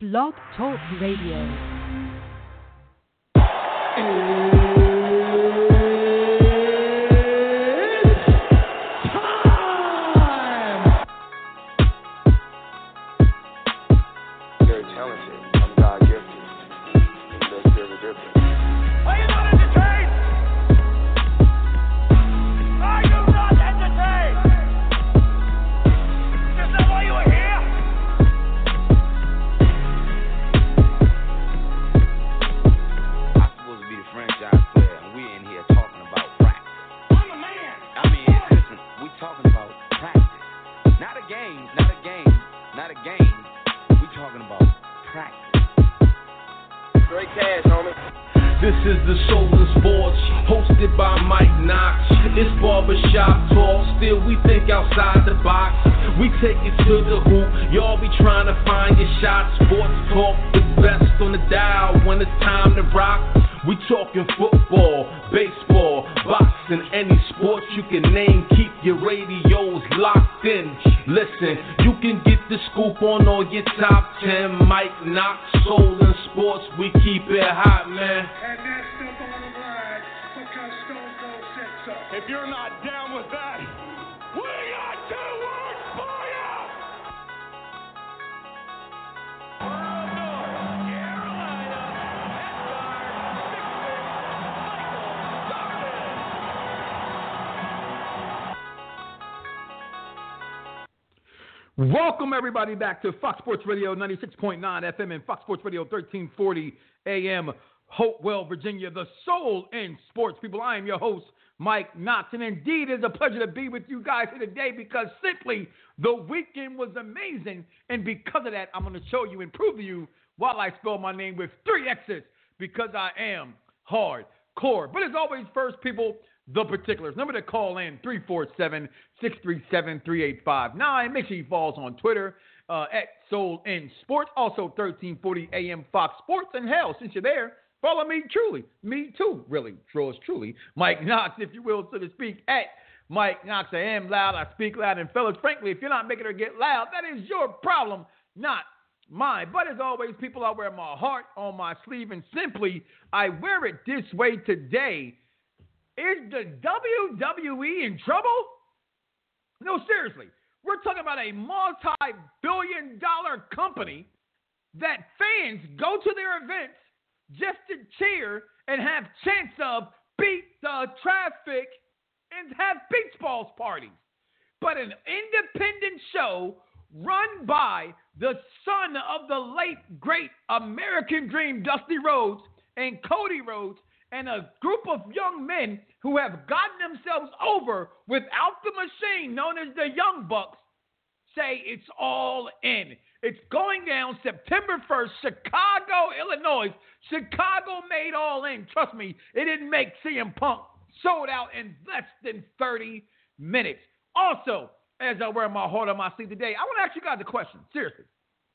Blog Talk Radio. Welcome, everybody, back to Fox Sports Radio 96.9 FM and Fox Sports Radio 1340 AM, Hopewell, Virginia, the soul in sports people. I am your host, Mike Knox, and indeed it is a pleasure to be with you guys here today because simply the weekend was amazing, and because of that, I'm going to show you and prove to you while I spell my name with 3 X's because I am hardcore. But as always, first, people, the particulars. Number to call in, 347-637-3859. Make sure you follow us on Twitter at Soul in Sports. Also, 1340 AM Fox Sports. And hell, since you're there, follow me truly. Me too, really. Yours truly. Mike Knox, if you will, so to speak, at Mike Knox. I am loud. I speak loud. And fellas, frankly, if you're not making her get loud, that is your problem, not mine. But as always, people, I wear my heart on my sleeve. And simply, I wear it this way today. Is the WWE in trouble? No, seriously. We're talking about a multi-billion-dollar company that fans go to their events just to cheer and have chance of beat the traffic and have beach balls parties. But an independent show run by the son of the late, great American Dream, Dusty Rhodes, and Cody Rhodes, and a group of young men who have gotten themselves over without the machine known as the Young Bucks, say it's all in. It's going down September 1st, Chicago, Illinois. Chicago made all in. Trust me, it didn't make CM Punk sold out in less than 30 minutes. Also, as I wear my heart on my sleeve today, I want to ask you guys a question. Seriously.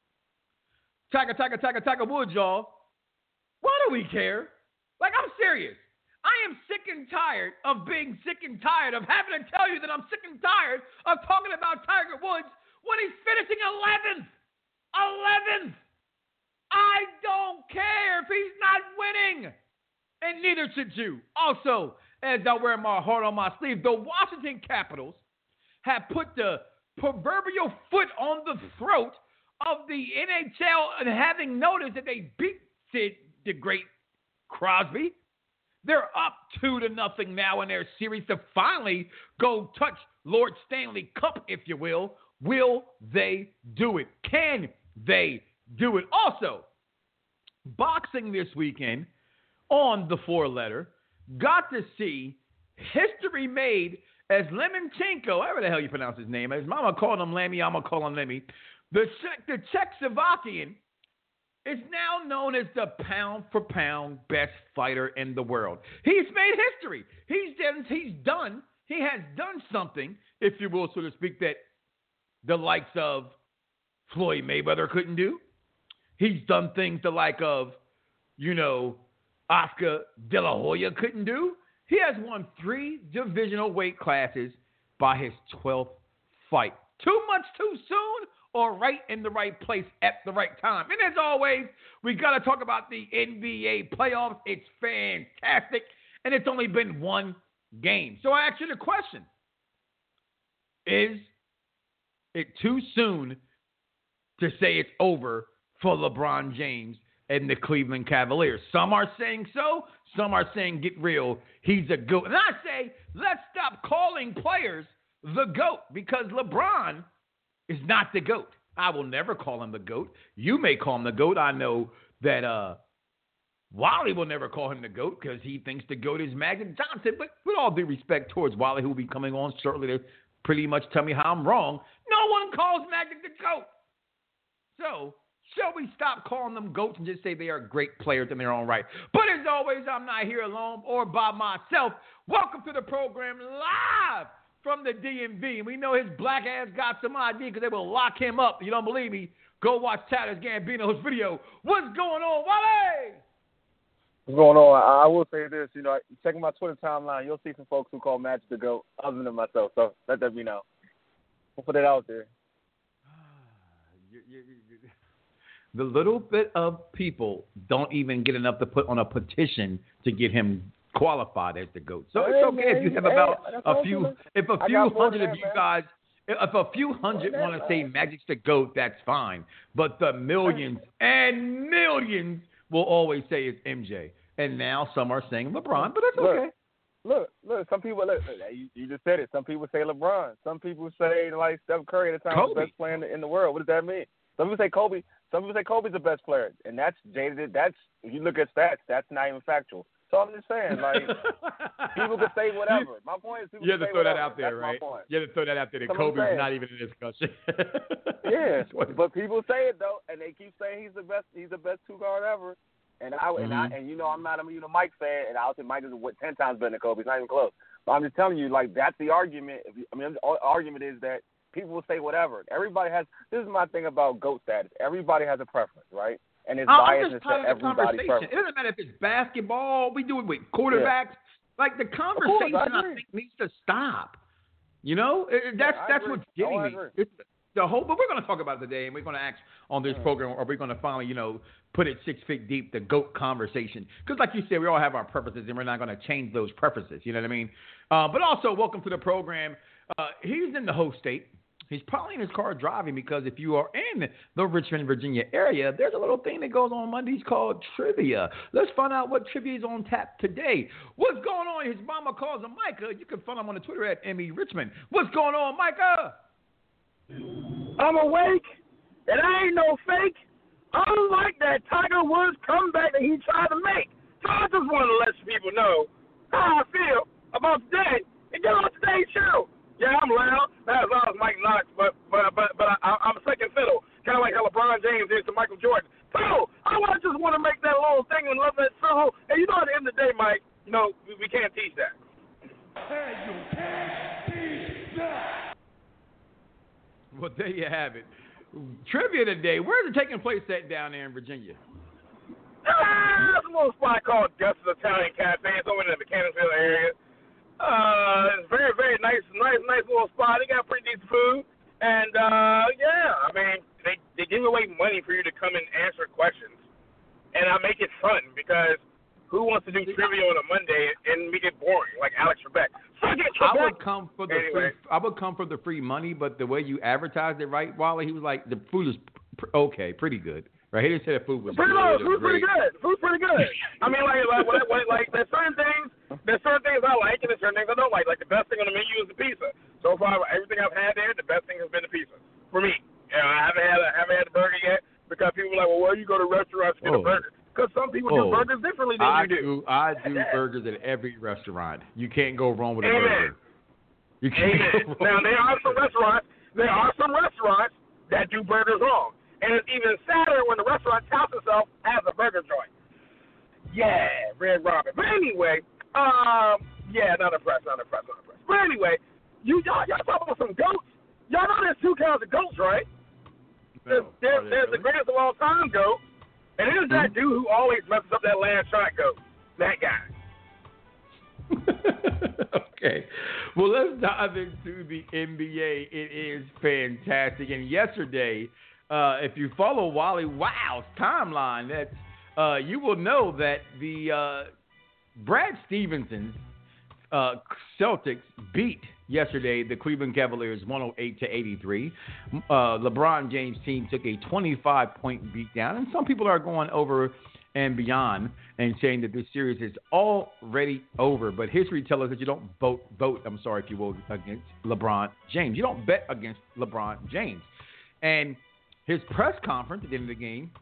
Tiger Woods, y'all. Why do we care? Like, I'm serious. I am sick and tired of being sick and tired of having to tell you that I'm sick and tired of talking about Tiger Woods when he's finishing 11th. 11th. I don't care if he's not winning. And neither should you. Also, as I wear my heart on my sleeve, the Washington Capitals have put the proverbial foot on the throat of the NHL and having noticed that they beat Sid the Great Crosby. They're up 2-0 now in their series to finally go touch Lord Stanley Cup, if you will. Will they do it? Can they do it? Also, boxing this weekend on the 4-letter. Got to see history made as Lemonchenko, whatever the hell you pronounce his name. His mama called him Lemmy, I'm going to call him Lemmy. The Czechoslovakian is now known as the pound-for-pound best fighter in the world. He's made history. He has done something, if you will, so to speak, that the likes of Floyd Mayweather couldn't do. He's done things the like of, Oscar De La Hoya couldn't do. He has won 3 divisional weight classes by his 12th fight. Too much too soon or right in the right place at the right time. And as always, we got to talk about the NBA playoffs. It's fantastic, and it's only been one game. So I ask you the question, is it too soon to say it's over for LeBron James and the Cleveland Cavaliers? Some are saying so. Some are saying, get real, he's a GOAT. And I say, let's stop calling players the GOAT, because LeBron is not the GOAT. I will never call him the GOAT. You may call him the GOAT. I know that Wally will never call him the GOAT because he thinks the GOAT is Magic Johnson. But with all due respect towards Wally, who will be coming on shortly to pretty much tell me how I'm wrong, no one calls Magic the GOAT. So, shall we stop calling them GOATs and just say they are great players in their own right? But as always, I'm not here alone or by myself. Welcome to the program live from the DMV. And we know his black ass got some idea because they will lock him up. If you don't believe me, go watch Childish Gambino's video. What's going on, Wale? What's going on? I will say this, checking my Twitter timeline, you'll see some folks who call Magic the GOAT other than myself. So let that be known. We'll put it out there. The little bit of people don't even get enough to put on a petition to get him qualified as the GOAT. So it's okay if you have about a few hundred of you guys, if a few hundred want to say Magic's the GOAT, that's fine. But the millions and millions will always say it's MJ. And now some are saying LeBron, but it's okay. Look, some people, you just said it. Some people say LeBron. Some people say, like, Steph Curry at the time was the best player in the world. What does that mean? Some people say Kobe. Some people say Kobe's the best player. And that's jaded. That's, if you look at stats, that's not even factual. So I'm just saying, like, people can say whatever. My point is, people you have to say throw whatever. that out there, that's right? My point. You have to throw that out there. That Kobe's not even in discussion. Yeah, but people say it though, and they keep saying he's the best. He's the best two guard ever. And I'm not a Mike fan, and I'll say Mike is 10 times better than Kobe. It's not even close. But I'm just telling you, like, that's the argument. The argument is that people will say whatever. Everybody has. This is my thing about GOAT status. Everybody has a preference, right? And it's biased to everybody's preference. It doesn't matter if it's basketball. We do it with quarterbacks. Yeah. Like, the conversation, I think, needs to stop. That's what's getting me. It's the whole, but we're going to talk about it today, and we're going to ask on this program, or we're going to finally, put it 6 feet deep, the GOAT conversation. Because like you said, we all have our preferences, and we're not going to change those preferences. You know what I mean? But also, welcome to the program. He's in the host state. He's probably in his car driving, because if you are in the Richmond, Virginia area, there's a little thing that goes on Mondays called trivia. Let's find out what trivia is on tap today. What's going on? His mama calls him Micah. You can follow him on the Twitter at ME Richmond. What's going on, Micah? I'm awake, and I ain't no fake. Unlike that Tiger Woods comeback that he tried to make. So I just want to let people know how I feel about today and get on today's show. Yeah, I'm loud, not as loud as Mike Knox, but I'm second fiddle, kind of like how LeBron James is to Michael Jordan. So I just want to make that little thing and love that song. And at the end of the day, Mike, we can't teach that. Hey, you can't teach that. Well, there you have it. Trivia today. Where is it taking place at down there in Virginia? There's a little spot called Gus's Italian Cafe. It's over in the Mechanicsville area. It's very, very nice little spot. They got pretty decent food. And, they give away money for you to come and answer questions. And I make it fun, because who wants to do trivia on a Monday and make it boring, like Alex Trebek? I would come for the free money, but the way you advertised it, right, Wally, he was like, the food is pretty good. Right? He didn't say the food was pretty good. Food's pretty good. Food's pretty good. I mean, like there's certain things I like, and there's certain things I don't like. Like, the best thing on the menu is the pizza. So far, everything I've had there, the best thing has been the pizza for me. I haven't had the burger yet, because people are like, well, where you go to restaurants to get a burger? Because some people do burgers differently than you do. I do burgers at every restaurant. You can't go wrong with a burger. You can't. Now, there are some restaurants that do burgers wrong. And it's even sadder when the restaurant touts itself as a burger joint. Yeah, Red Robin. But anyway, not impressed. But anyway, y'all talking about some goats. Y'all know there's two kinds of goats, right? No, there's the greatest of all time goat, and there's that dude who always messes up that last shot goat. That guy. Okay. Well, let's dive into the NBA. It is fantastic. And yesterday, if you follow Wally Wow's timeline, that you will know that the Brad Stevenson's Celtics beat yesterday the Cleveland Cavaliers 108-83. LeBron James' team took a 25-point beatdown, and some people are going over and beyond and saying that this series is already over. But history tells us that you don't vote, if you will, against LeBron James. You don't bet against LeBron James. And his press conference at the end of the game,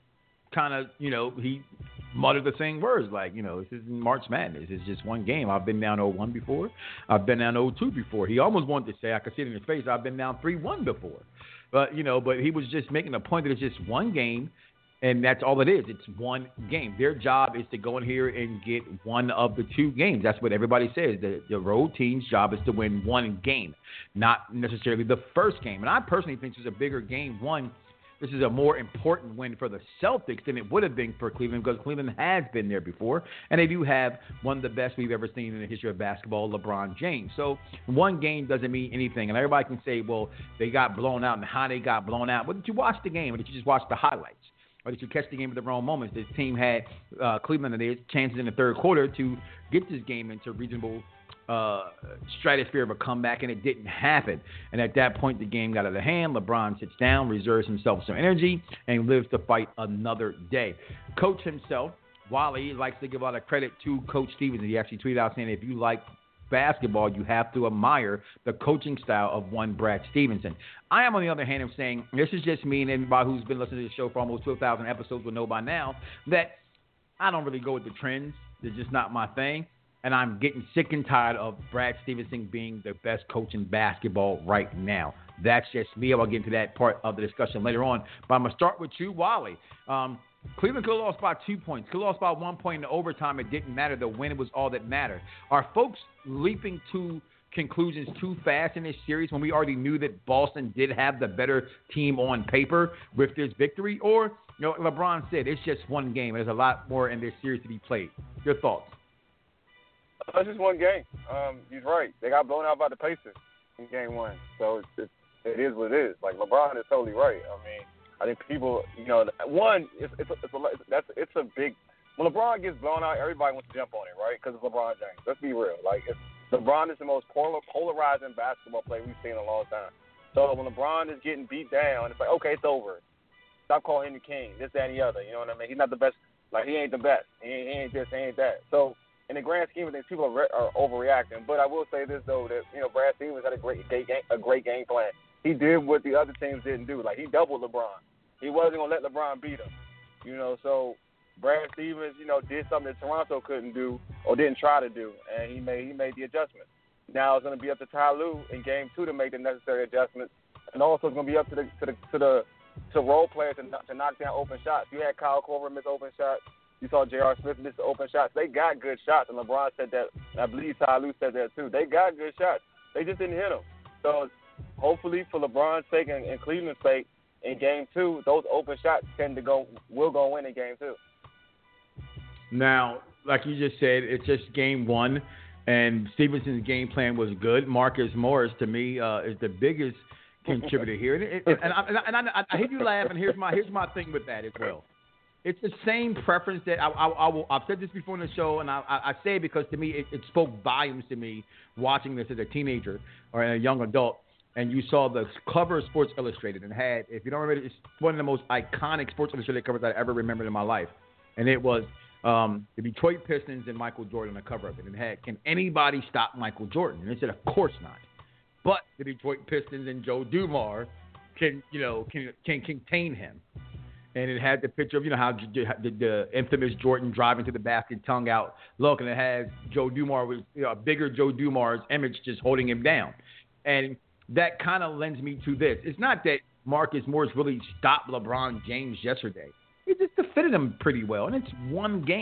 kind of, he muttered the same words like, this isn't March Madness. It's just one game. I've been down 0-1 before. I've been down 0-2 before. He almost wanted to say, I could see it in his face, I've been down 3-1 before. But he was just making a point that it's just one game, and that's all it is. It's one game. Their job is to go in here and get one of the two games. That's what everybody says. The road team's job is to win one game, not necessarily the first game. And I personally think this is a bigger game. This is a more important win for the Celtics than it would have been for Cleveland, because Cleveland has been there before, and they do have one of the best we've ever seen in the history of basketball, LeBron James. So one game doesn't mean anything, and everybody can say, well, they got blown out and how they got blown out. But did you watch the game, or did you just watch the highlights? Or did you catch the game at the wrong moments? This team had Cleveland and their chances in the third quarter to get this game into reasonable stratosphere of a comeback, and it didn't happen. And at that point, the game got out of hand. LeBron sits down, reserves himself some energy, and lives to fight another day. Coach himself, Wally, likes to give a lot of credit to Coach Stevenson. He actually tweeted out saying, if you like basketball, you have to admire the coaching style of one Brad Stevenson. I am, on the other hand, saying, this is just me, and anybody who's been listening to the show for almost 12,000 episodes will know by now that I don't really go with the trends. They're just not my thing. And I'm getting sick and tired of Brad Stevenson being the best coach in basketball right now. That's just me. I'll get into that part of the discussion later on. But I'm going to start with you, Wally. Cleveland could have lost by 2 points. Could have lost by 1 point in the overtime. It didn't matter. The win was all that mattered. Are folks leaping to conclusions too fast in this series when we already knew that Boston did have the better team on paper with this victory? Or, LeBron said it's just one game. There's a lot more in this series to be played. Your thoughts? It's just one game. He's right. They got blown out by the Pacers in game one. So it is what it is. Like, LeBron is totally right. I think people, it's a big. When LeBron gets blown out, everybody wants to jump on it, right? Because it's LeBron James. Let's be real. Like, LeBron is the most polarizing basketball player we've seen in a long time. So when LeBron is getting beat down, it's like, okay, it's over. Stop calling him the king, this, that, and the other. You know what I mean? He's not the best. Like, he ain't the best. He ain't this, he ain't that. So in the grand scheme of things, people are overreacting. But I will say this, though, that, Brad Stevens had a great game plan. He did what the other teams didn't do. Like, he doubled LeBron. He wasn't going to let LeBron beat him. So Brad Stevens, did something that Toronto couldn't do or didn't try to do, and he made the adjustment. Now it's going to be up to Ty Lue in Game 2 to make the necessary adjustments, and also it's going to be up to role players to knock down open shots. You had Kyle Korver miss open shots. You saw J.R. Smith miss the open shots. They got good shots, and LeBron said that. And I believe Ty Lue said that too. They got good shots. They just didn't hit them. So hopefully, for LeBron's sake and Cleveland's sake, in Game 2, those open shots will go in Game 2. Now, like you just said, it's just Game 1, and Stevenson's game plan was good. Marcus Morris, to me, is the biggest contributor here. And I hear you laugh, and here's my thing with that as well. It's the same preference that I've said this before in the show, and I say it because to me it spoke volumes to me watching this as a teenager or a young adult. And you saw the cover of Sports Illustrated, and had, if you don't remember, it's one of the most iconic Sports Illustrated covers I ever remembered in my life. And it was the Detroit Pistons and Michael Jordan on the cover of it. And it had, can anybody stop Michael Jordan? And they said, of course not. But the Detroit Pistons and Joe Dumars can contain him. And it had the picture of, how the infamous Jordan driving to the basket, tongue out look, and it has Joe Dumars with a bigger Joe Dumars image just holding him down. And that kind of lends me to this. It's not that Marcus Morris really stopped LeBron James yesterday. It just defeated him pretty well. And it's one game.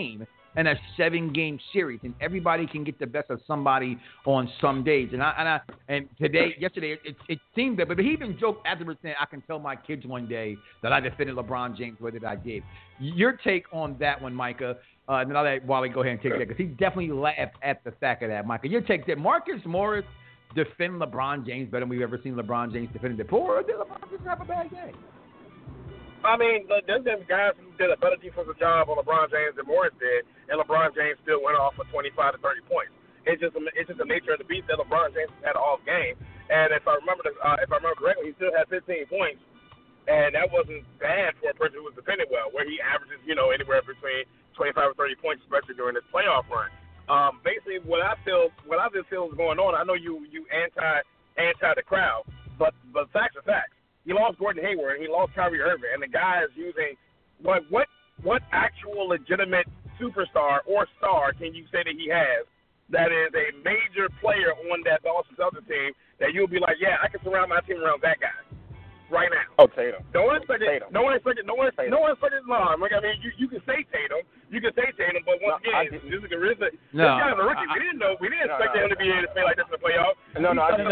in a 7-game series, and everybody can get the best of somebody on some days. And yesterday, it seemed that, but he even joked afterwards saying, "I can tell my kids one day that I defended LeBron James the way that I did." Your take on that one, Micah? And then I'll let Wally go ahead and take that, because he definitely laughed at the fact of that, Micah. Your take that Marcus Morris defend LeBron James better than we've ever seen LeBron James defend the poor, or did LeBron just have a bad game? I mean, there's been guys who did a better defensive job on LeBron James than Morris did, and LeBron James still went off for 25 to 30 points. It's just the nature of the beast that LeBron James had an off game. And if I remember correctly, he still had 15 points, and that wasn't bad for a person who was defending well, where he averages, anywhere between 25 or 30 points, especially during this playoff run. Basically, what I just feel is going on. I know you anti the crowd, but facts are facts. He lost Gordon Hayward, he lost Kyrie Irving, and the guy is using what actual legitimate superstar or star can you say that he has that is a major player on that Boston Celtics team that you'll be like, yeah, I can surround my team around that guy right now. Oh, Tatum. No one expected. Tatum. No one expected. I mean, you can say Tatum. But once again, this guy's a rookie. We didn't expect him to be able to play like this in the playoffs. I'm gonna lie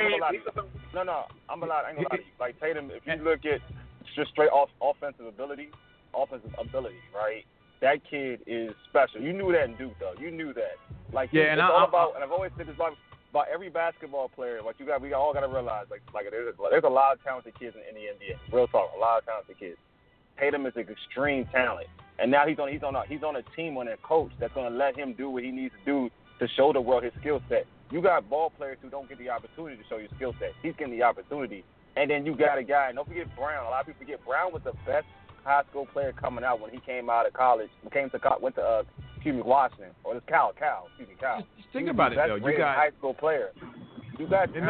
to you. Like Tatum, if you look at just straight offensive ability, right? That kid is special. You knew that in Duke, though. You knew that. Like, and I've always said this about every basketball player. Like, we all got to realize, there's a lot of talented kids in the NBA. Real talk, a lot of talented kids. Tatum is an extreme talent, and now he's on a team, on a coach that's going to let him do what he needs to do to show the world his skill set. You got ball players who don't get the opportunity to show your skill set. He's getting the opportunity, and then you got a guy. And don't forget Brown. A lot of people forget Brown was the best high school player coming out when he came out of college. Went to Washington, or this Cal. Just think about it, though. You got high school player. You got. I'm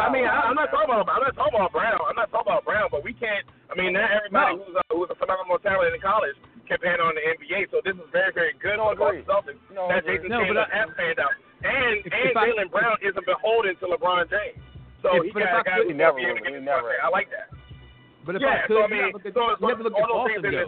not talking about Brown. But we can't. I mean, not everybody who's a phenomenal talent in college can pan on the NBA. So this is very, very good for the Boston Celtics that Jason Tatum has panned out. And Jaylen Brown isn't beholden to LeBron James. So he got guys who never be able to get the shot. I like that. But if I could, you have to look at Boston, though.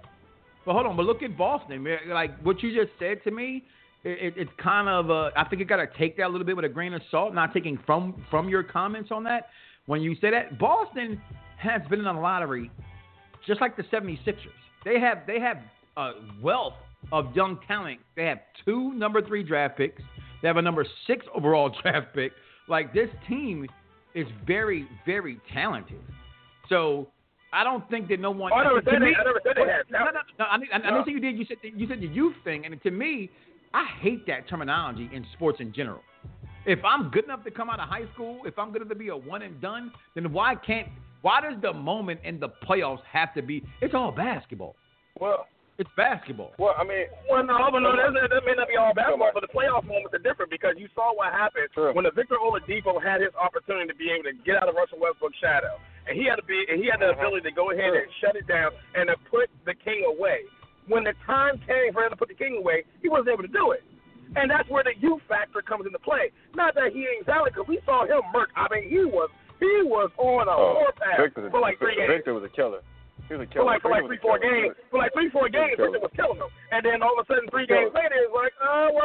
But hold on, look at Boston, man. Like what you just said to me, it's kind of I think you got to take that a little bit with a grain of salt, not taking from your comments on that. When you say that, Boston has been in the lottery just like the 76ers. They have a wealth of young talent. They have 2 number 3 draft picks. They have a number 6 overall draft pick. Like, this team is very, very talented. So I don't think that no one. I never said they had talent. No, I didn't say you did. You said the youth thing, and to me, I hate that terminology in sports in general. If I'm good enough to come out of high school, if I'm good enough to be a one and done, then why does the moment in the playoffs have to be? It's all basketball. Well, it's basketball. Well, I mean, that may not be all basketball, but the playoff moments are different because you saw what happened when the Victor Oladipo had his opportunity to be able to get out of Russell Westbrook's shadow, and he had the ability to go ahead and shut it down and to put the king away. When the time came for him to put the king away, he wasn't able to do it. And that's where the youth factor comes into play. Not that he ain't talented, because we saw him murk. I mean, he was on a warpath for like 3 games. Victor was a killer. He was a killer. For like 3-4 games. For like 3-4 games, Victor was killing him. And then all of a sudden, 3 games later, it's like,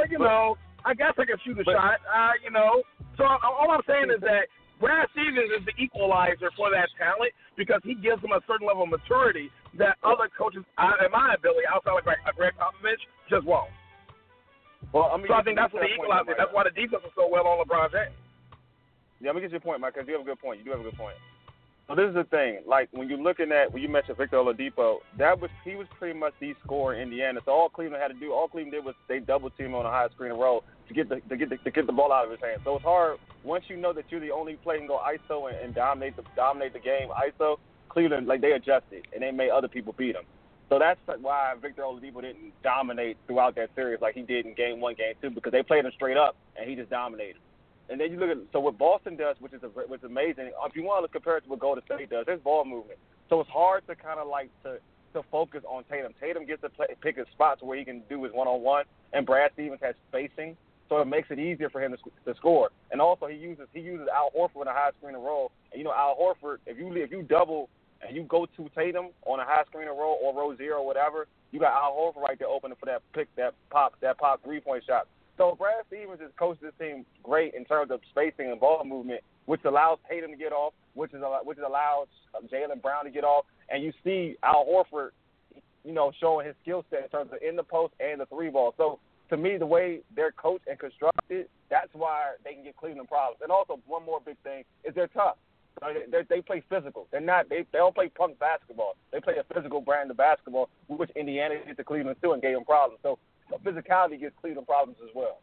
I guess I can shoot a shot. So all I'm saying is that Brad Stevens is the equalizer for that talent because he gives them a certain level of maturity that other coaches, in my ability, outside of Greg Popovich, just won't. Well, I mean, so I think that's what the equalizer. That's why the defense is so well on LeBron James. Yeah, let me get your point, Mike, because you have a good point. You do have a good point. So this is the thing. Like, when you mentioned Victor Oladipo, he was pretty much the scorer in Indiana. So all Cleveland had to do, did was they double team him on a high screen and roll to get the ball out of his hands. So it's hard once you know that you're the only player who can go ISO and dominate the game ISO. Cleveland, they adjusted and they made other people beat them. So that's why Victor Oladipo didn't dominate throughout that series like he did in Game 1, Game 2, because they played him straight up and he just dominated. And then you look at what Boston does, which is amazing. If you want to compare it to what Golden State does, there's ball movement. So it's hard to kind of to focus on Tatum. Tatum gets to pick his spots where he can do his one-on-one, and Brad Stevens has spacing, so it makes it easier for him to score. And also he uses Al Horford in a high screen and roll. And Al Horford, if you double and you go to Tatum on a high screener roll or roll zero or whatever, you got Al Horford right there opening for that pop 3-point shot. So Brad Stevens has coached this team great in terms of spacing and ball movement, which allows Tatum to get off, which allows Jaylen Brown to get off, and you see Al Horford, showing his skill set in terms of in the post and the three ball. So to me, the way they're coached and constructed, that's why they can get Cleveland problems. And also, one more big thing is they're tough. They play physical. They don't play punk basketball. They play a physical brand of basketball, which Indiana did to Cleveland too and gave them problems. So physicality gives Cleveland problems as well.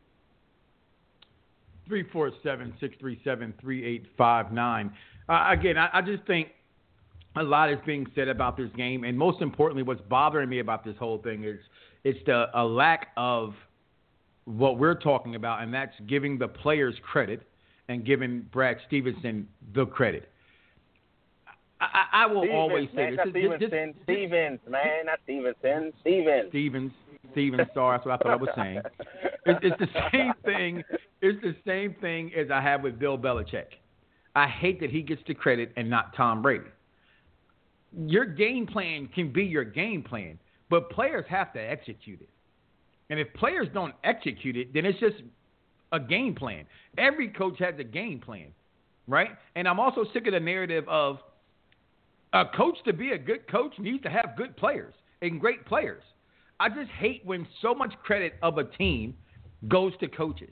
347-637-3859. Again, I just think a lot is being said about this game, and most importantly, what's bothering me about this whole thing is it's a lack of what we're talking about, and that's giving the players credit and giving Brad Stevenson the credit. I will always say this. Stevens. Sorry, that's what I thought I was saying. It's the same thing. It's the same thing as I have with Bill Belichick. I hate that he gets the credit and not Tom Brady. Your game plan can be your game plan, but players have to execute it. And if players don't execute it, then it's just a game plan. Every coach has a game plan, right? And I'm also sick of the narrative of a coach to be a good coach needs to have good players and great players. I just hate when so much credit of a team goes to coaches.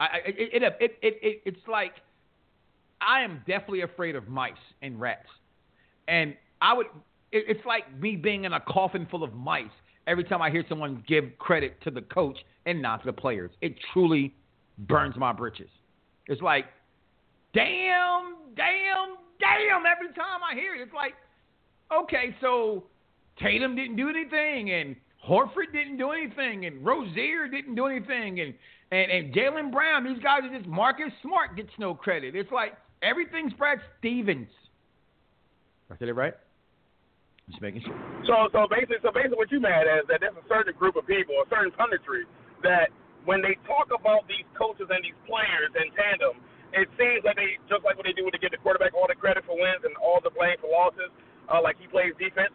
It's like I am definitely afraid of mice and rats. And it's like me being in a coffin full of mice every time I hear someone give credit to the coach and not to the players. It truly burns my britches. It's like, damn, every time I hear it. It's like, okay, so Tatum didn't do anything, and Horford didn't do anything, and Rozier didn't do anything, and Jaylen Brown, these guys are just Marcus Smart gets no credit. It's like everything's Brad Stevens. I said it right? Just making sure. So basically what you mad at is that there's a certain group of people, a certain punditry, that when they talk about these coaches and these players in tandem, it seems like they, just like what they do when they give the quarterback all the credit for wins and all the blame for losses, like he plays defense.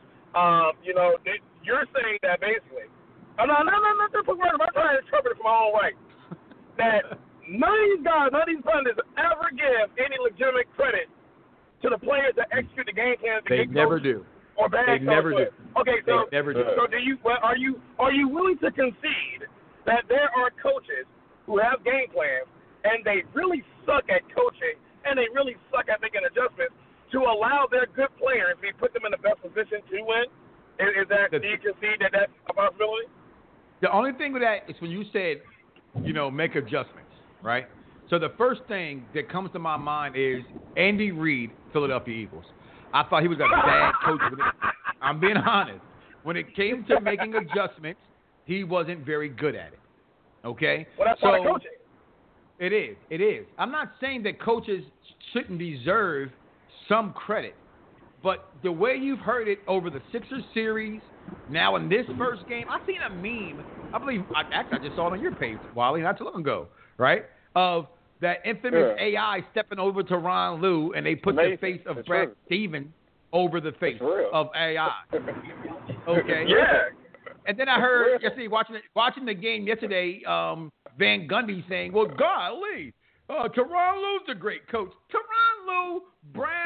You're saying that basically, I'm not trying to interpret it from my own right, that none of these pundits ever give any legitimate credit to the players that execute the game plans. They never do. Or bad. They never do. Okay, so they never do. So are you willing to concede that there are coaches who have game plans and they really suck at coaching and they really suck at making adjustments to allow their good players to put them in the best position to win? Do you concede that that's a possibility? The only thing with that is when you said, make adjustments, right? So the first thing that comes to my mind is Andy Reid, Philadelphia Eagles. I thought he was a bad coach. I'm being honest. When it came to making adjustments, he wasn't very good at it. Okay? Well, that's part of coaching. It is. I'm not saying that coaches shouldn't deserve some credit, but the way you've heard it over the Sixers series, now in this first game, I seen a meme. I just saw it on your page, Wally, not too long ago, right? Of that infamous AI stepping over to Ron Lue, and they put the face of Brad Stevens over the face of AI. Okay. Yeah. And then I heard yesterday watching the game yesterday, Van Gundy saying, "Well, golly, Tyronn Lue's a great coach. Tyronn Lue, Brown,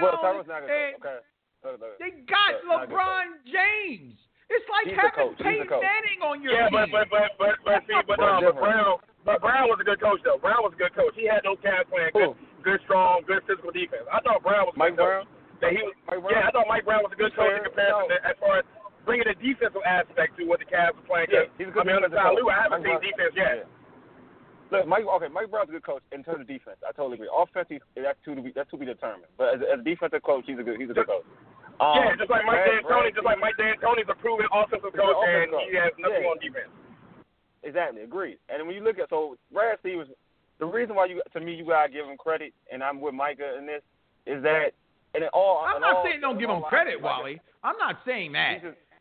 they got LeBron James. It's like having Peyton Manning on your team." But Brown was a good coach, though. Brown was a good coach. He had no cash plan, good, strong, good physical defense. I thought Brown was a good coach. I thought Mike Brown was a good coach in comparison as far as bringing a defensive aspect to what the Cavs were playing. Yeah, he's a good on the side, Lue, I haven't seen defense yet. Look, Mike Brown's a good coach in terms of defense. I totally agree. Offensive, that's to be determined. But as a defensive coach, he's a good coach. Just like Mike D'Antoni's a proven offensive coach, and he has nothing on defense. Exactly, agreed. And when you look at Brad Stevens, the reason why you gotta give him credit, and I'm with Micah in this, is that I'm not saying don't give him credit, Wally. I'm not saying that.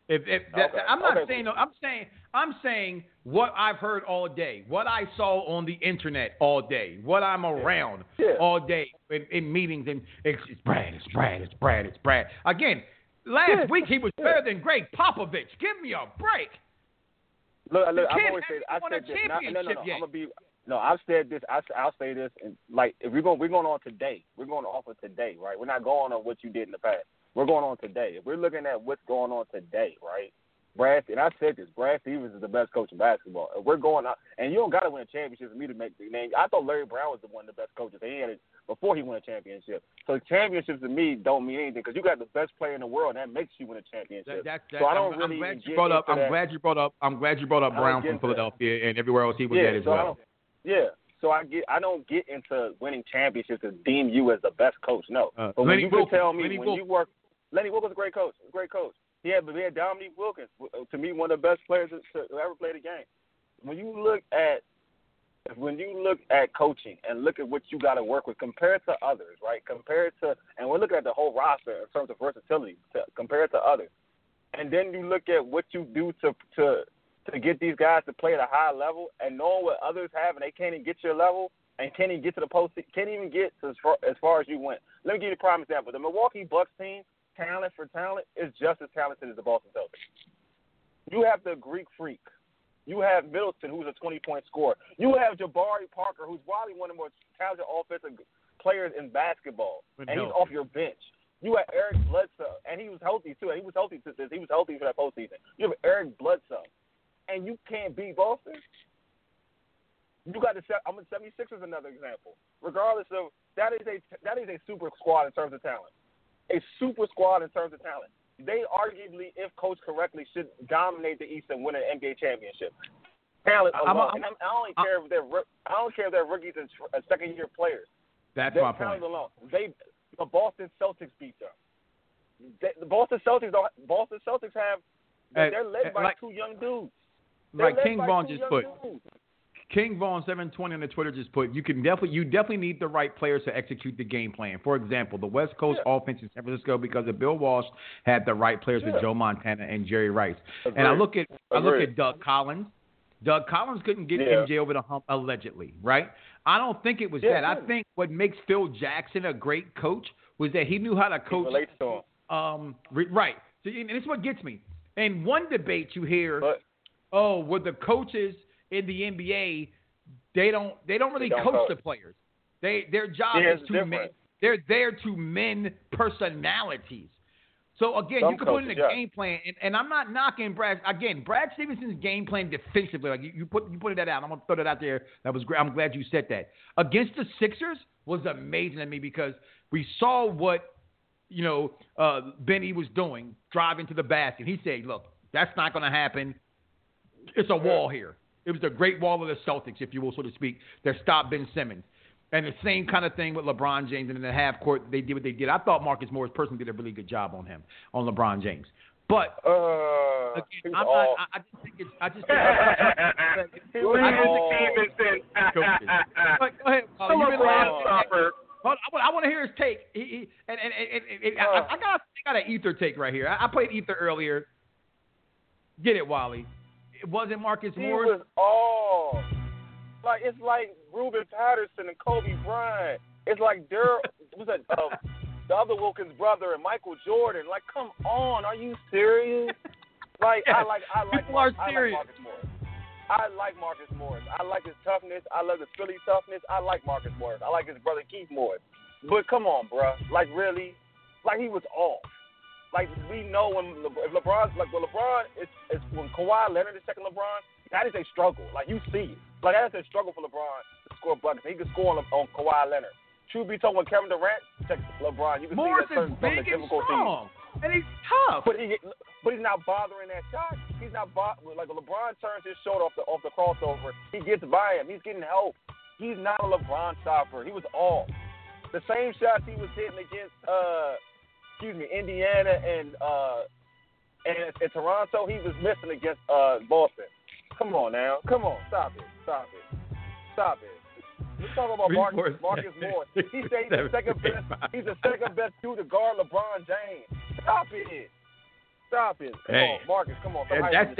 I'm saying what I've heard all day, what I saw on the internet all day, what I'm around all day in meetings, and it's Brad. Again, Last week he was better than Greg Popovich. Give me a break. Look, I've always said this. I've said this. I'll say this, and like if we're going on today. We're going off of today, right? We're not going on what you did in the past. We're going on today. If we're looking at what's going on today, right? Brad, and I said this, Brad Stevens is the best coach in basketball. If we're going out, and you don't got to win a championship for me to make the name. I thought Larry Brown was one of the best coaches. He had it before he won a championship. So championships to me don't mean anything because you got the best player in the world, and that makes you win a championship. So I don't really I'm glad you brought up Brown from Philadelphia and everywhere else he was at as well. So I don't get into winning championships to deem you as the best coach. No. But when Lenny you Wilkens, can tell me Lenny Wilkens. Lenny Wilkens was a great coach. We had Dominique Wilkins, to me, one of the best players to ever play the game. When you look at coaching and look at what you got to work with compared to others, right? And we're looking at the whole roster in terms of versatility compared to others. And then you look at what you do to get these guys to play at a high level and knowing what others have and they can't even get your level and can't even get to the postseason, can't even get to as far as you went. Let me give you a prime example. The Milwaukee Bucks team, talent for talent, is just as talented as the Boston Celtics. You have the Greek Freak. You have Middleton, who's a 20-point scorer. You have Jabari Parker, who's probably one of the most talented offensive players in basketball, and he's off your bench. You have Eric Bledsoe, and he was healthy too. He was healthy for that postseason. You have Eric Bledsoe, and you can't beat Boston. You got the 76ers, another example. Regardless of that is a super squad in terms of talent. A super squad in terms of talent. They arguably, if coached correctly, should dominate the East and win an NBA championship. Talent alone. I don't care if they're rookies and second-year players. That's their my talent point. alone. The Boston Celtics beat them. The Boston Celtics have. They're led by two young dudes. Like King Vaughn just put. King Vaughn 720 on the Twitter just put, you definitely need the right players to execute the game plan. For example, the West Coast offense in San Francisco, because of Bill Walsh, had the right players with Joe Montana and Jerry Rice. Agreed. And I look at Doug Collins. Doug Collins couldn't get MJ over the hump allegedly, right? I don't think it was that. I think what makes Phil Jackson a great coach was that he knew how to coach. He relates to him. Right. So, and this is what gets me. In one debate you hear, with the coaches in the NBA, they don't really coach the players. Their job is to men. They're there to mend personalities. So again, you can put in a game plan, and I'm not knocking Brad. Again, Brad Stevenson's game plan defensively, like you put that out. I'm gonna throw that out there. That was great. I'm glad you said that. Against the Sixers was amazing to me because we saw what Benny was doing, driving to the basket. He said, "Look, that's not going to happen. It's a wall here." It was the Great Wall of the Celtics, if you will, so to speak, that stopped Ben Simmons. And the same kind of thing with LeBron James. And in the half court, they did what they did. I thought Marcus Morris personally did a really good job on him, on LeBron James. But again, I just think I Go ahead. I want to hear his take. I got an ether take right here. I played ether earlier. Get it, Wally. It wasn't Marcus Morris. He was it's like Ruben Patterson and Kobe Bryant. It's like the other Wilkins brother and Michael Jordan. Like, come on, are you serious? Like, yes. I like Marcus Morris. I like Marcus Morris. I like his toughness. I love his Philly toughness. I like Marcus Morris. I like his brother Keith Morris. But come on, bro. Like, really? Like, he was off. Like, we know when LeBron is when Kawhi Leonard is second LeBron, that is a struggle. Like, you see it. Like, that is a struggle for LeBron to score buckets. He can score on Kawhi Leonard. True be told, when Kevin Durant checks LeBron, you can Morris see that certain big and strong, and he's tough. But he's not bothering that shot. He's not like when LeBron turns his shoulder off the crossover, he gets by him. He's getting help. He's not a LeBron stopper. He was off. The same shots he was hitting against Indiana and Toronto, he was missing against Boston. Come on now. Come on. Stop it. Let's talk about Marcus Morris. He said he's the second best dude to guard LeBron James. Stop it. Come on, Marcus. Come on.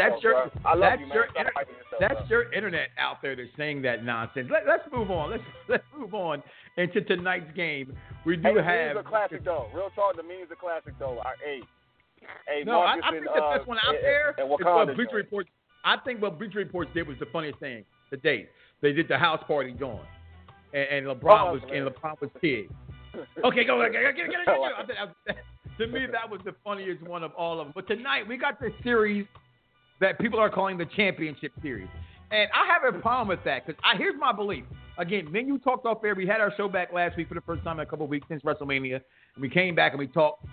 That's your internet out there that's saying that nonsense. Let's move on. Let's move on into tonight's game. We do have the memes are classic though. Real talk, the memes are classic though. Hey, No, I Marcus think the best one out there and is Wakanda what Bleacher Report. I think what Bleacher Reports did was the funniest thing today. They did the house party going, and LeBron was kid. Okay, go. Get. To me, that was the funniest one of all of them. But tonight, we got this series that people are calling the championship series. And I have a problem with that because here's my belief. Again, me and you talked off air. We had our show back last week for the first time in a couple of weeks since WrestleMania. And we came back and we talked.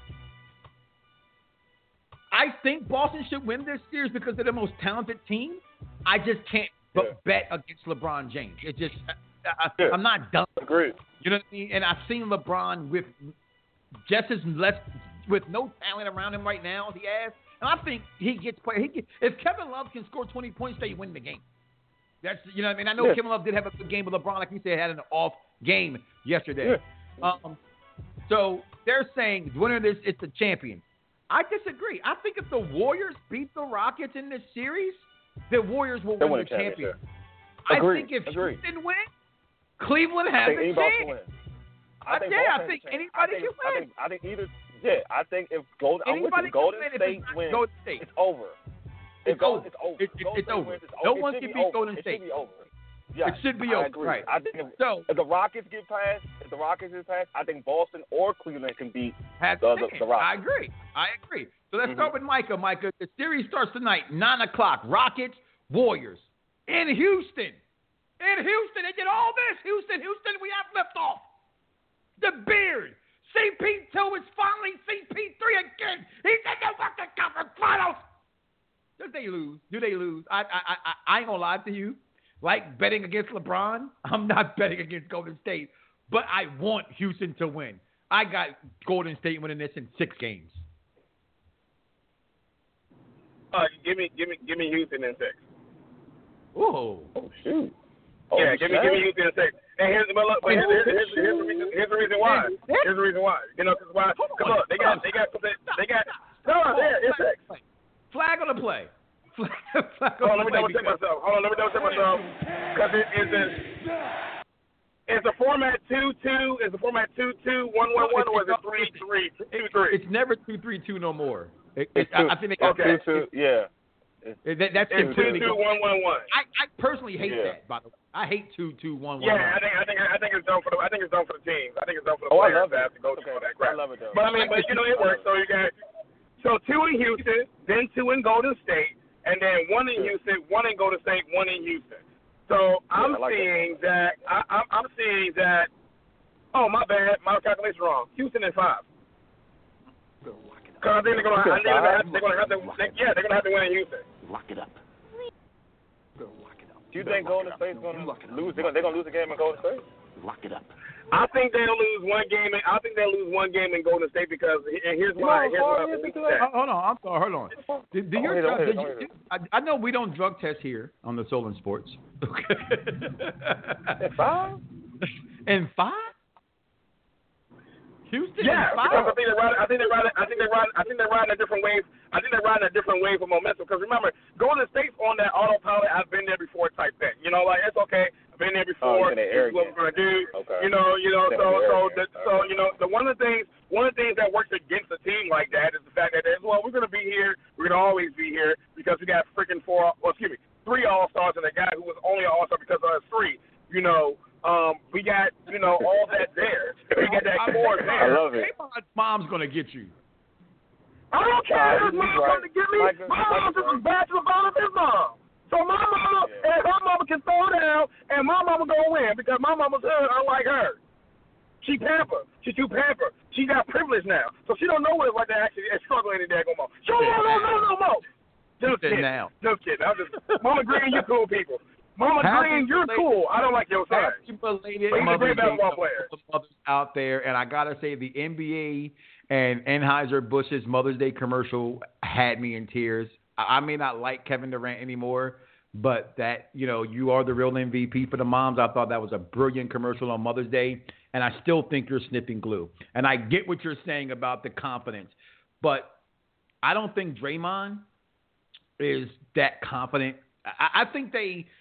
I think Boston should win this series because they're the most talented team. I just can't bet against LeBron James. It just, I'm not dumb. Agreed. You know what I mean? And I've seen LeBron with just as less, with no talent around him right now as he has. And I think he gets played. If Kevin Love can score 20 points, they win the game. That's, you know what I mean? I know Kevin Love did have a good game, but LeBron, like you said, had an off game yesterday. Yeah. So they're saying the winner of this is the champion. I disagree. I think if the Warriors beat the Rockets in this series, the Warriors will win the championship. I think if Houston wins, Cleveland has a chance. I think anybody can win. I think either. Yeah, I think if Golden State wins, it's over. It's over. It's over. No one can beat Golden State. It should be over. Yeah, it should be over. I agree. Right. I think if the Rockets get past, I think Boston or Cleveland can beat the Rockets. I agree. So let's start with Micah. Micah, the series starts tonight, 9 o'clock. Rockets, Warriors in Houston. They did all this. Houston, we have left off. The beard. CP2 is finally CP3 again. He's in the Western Conference Finals. Do they lose? I ain't gonna lie to you. Like betting against LeBron, I'm not betting against Golden State, but I want Houston to win. I got Golden State winning this in 6 games. Give me Houston in 6. Oh shoot. Yeah, give me Houston in 6. And here's the reason why. Here's the reason why. You know, because why? Come on, they got. No, there, it's 6. Flag on the play. Hold on, let me double check myself. Because is the format 2-2? Is the format 2-2, 1-1-1, or is it 3-3-2-3? It's never 2-3-2 no more. I think they got 2-2. Yeah. That's it's 2-2-1-1-1. I personally hate that. By the way, I hate 2-2-1-1. Yeah, I think it's done for the. I think it's done for the teams. I think it's done for the players that have to go through all that crap. I love it though. But I mean, it works. So you got 2 in Houston, then 2 in Golden State, and then 1 in Houston, 1 in Golden State, 1 in Houston. So I'm seeing that. I'm seeing that. Oh, my bad. My calculation wrong. Houston in 5. Because I think they're gonna have to. They're gonna have to win in Houston. Lock it up. Do you think Golden State's gonna lose? They're gonna lose a game in Golden State? Lock it up. I think they'll lose one game. I think they'll lose one game in Golden State because, and here's why. Hold on. I'm sorry. Hold on. I know we don't drug test here on the Soul and Sports. Okay. In 5? In 5? Houston. Yeah, because I think they're riding a different wave. I think they're riding a different wave of momentum. Because remember, Golden State's on that autopilot. I've been there before type thing. You know, like it's okay. I've been there before. This is what we're gonna do. Okay. You know. So you know, one of the things that works against a team like that is the fact that we're gonna be here. We're gonna always be here because we got freaking 3 All-Stars and a guy who was only an All-Star because of us 3. You know. We got, all that there. We got that core there. I love it. Mom's going to get you. I don't care if mom's going to get me. My mom's just as bachelor ball as his mom. So my mama and her mama can throw down, and my mama going to win because my mama's hood unlike her. She pampered. She too pampered. She got privilege now. So she don't know what it's like to actually struggle any daggone more. She don't know no more. Just kidding. Mama Green, you cool people. Mama Green, you're cool. I don't like your son. Happy belated Mother's Day to the mothers out there. And I got to say, the NBA and Anheuser-Busch's Mother's Day commercial had me in tears. I may not like Kevin Durant anymore, but that, you are the real MVP for the moms. I thought that was a brilliant commercial on Mother's Day. And I still think you're sniffing glue. And I get what you're saying about the confidence. But I don't think Draymond is that confident. I think they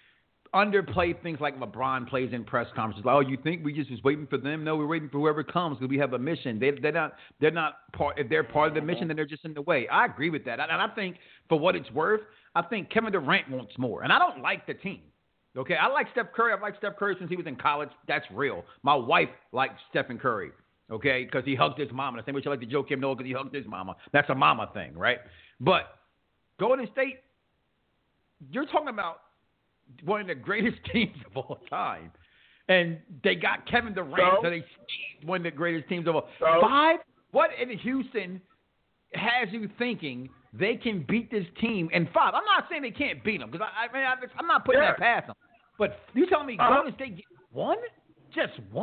underplay things like LeBron plays in press conferences. Like, oh, you think we just was waiting for them? No, we're waiting for whoever comes because we have a mission. They're not part. If they're part of the mission, then they're just in the way. I agree with that, and I think for what it's worth, I think Kevin Durant wants more, and I don't like the team. Okay, I like Steph Curry. I've liked Steph Curry since he was in college. That's real. My wife likes Stephen Curry, okay, because he hugged his mama. The same way she liked to joke him, no, because he hugged his mama. That's a mama thing, right? But Golden State, you're talking about one of the greatest teams of all time. And they got Kevin Durant, so they one of the greatest teams of all time. 5? What in Houston has you thinking they can beat this team in 5? I'm not saying they can't beat them, because I'm not putting that past them. But you telling me Golden State get 1? Just 1?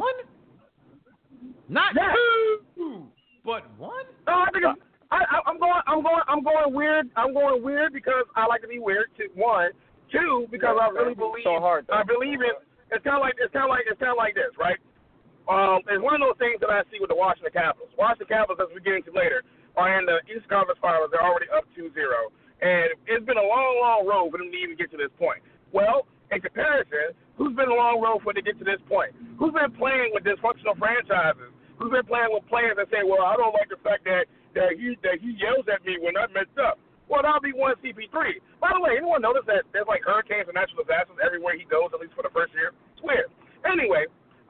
Not 2, but 1? No, I think I'm going weird. I'm going weird because I like to be weird. 1, 2, because I really believe. So hard, I believe it. It's kind of like this, right? It's one of those things that I see with the Washington Capitals. Washington Capitals, as we get into later, are in the East Conference Finals. They're already up 2-0, and it's been a long, long road for them to even get to this point. Well, in comparison, who's been a long road for them to get to this point? Who's been playing with dysfunctional franchises? Who's been playing with players that say, well, I don't like the fact that he yells at me when I messed up? Well, that'll be one CP3. By the way, anyone notice that there's like hurricanes and natural disasters everywhere he goes, at least for the first year? It's weird. Anyway,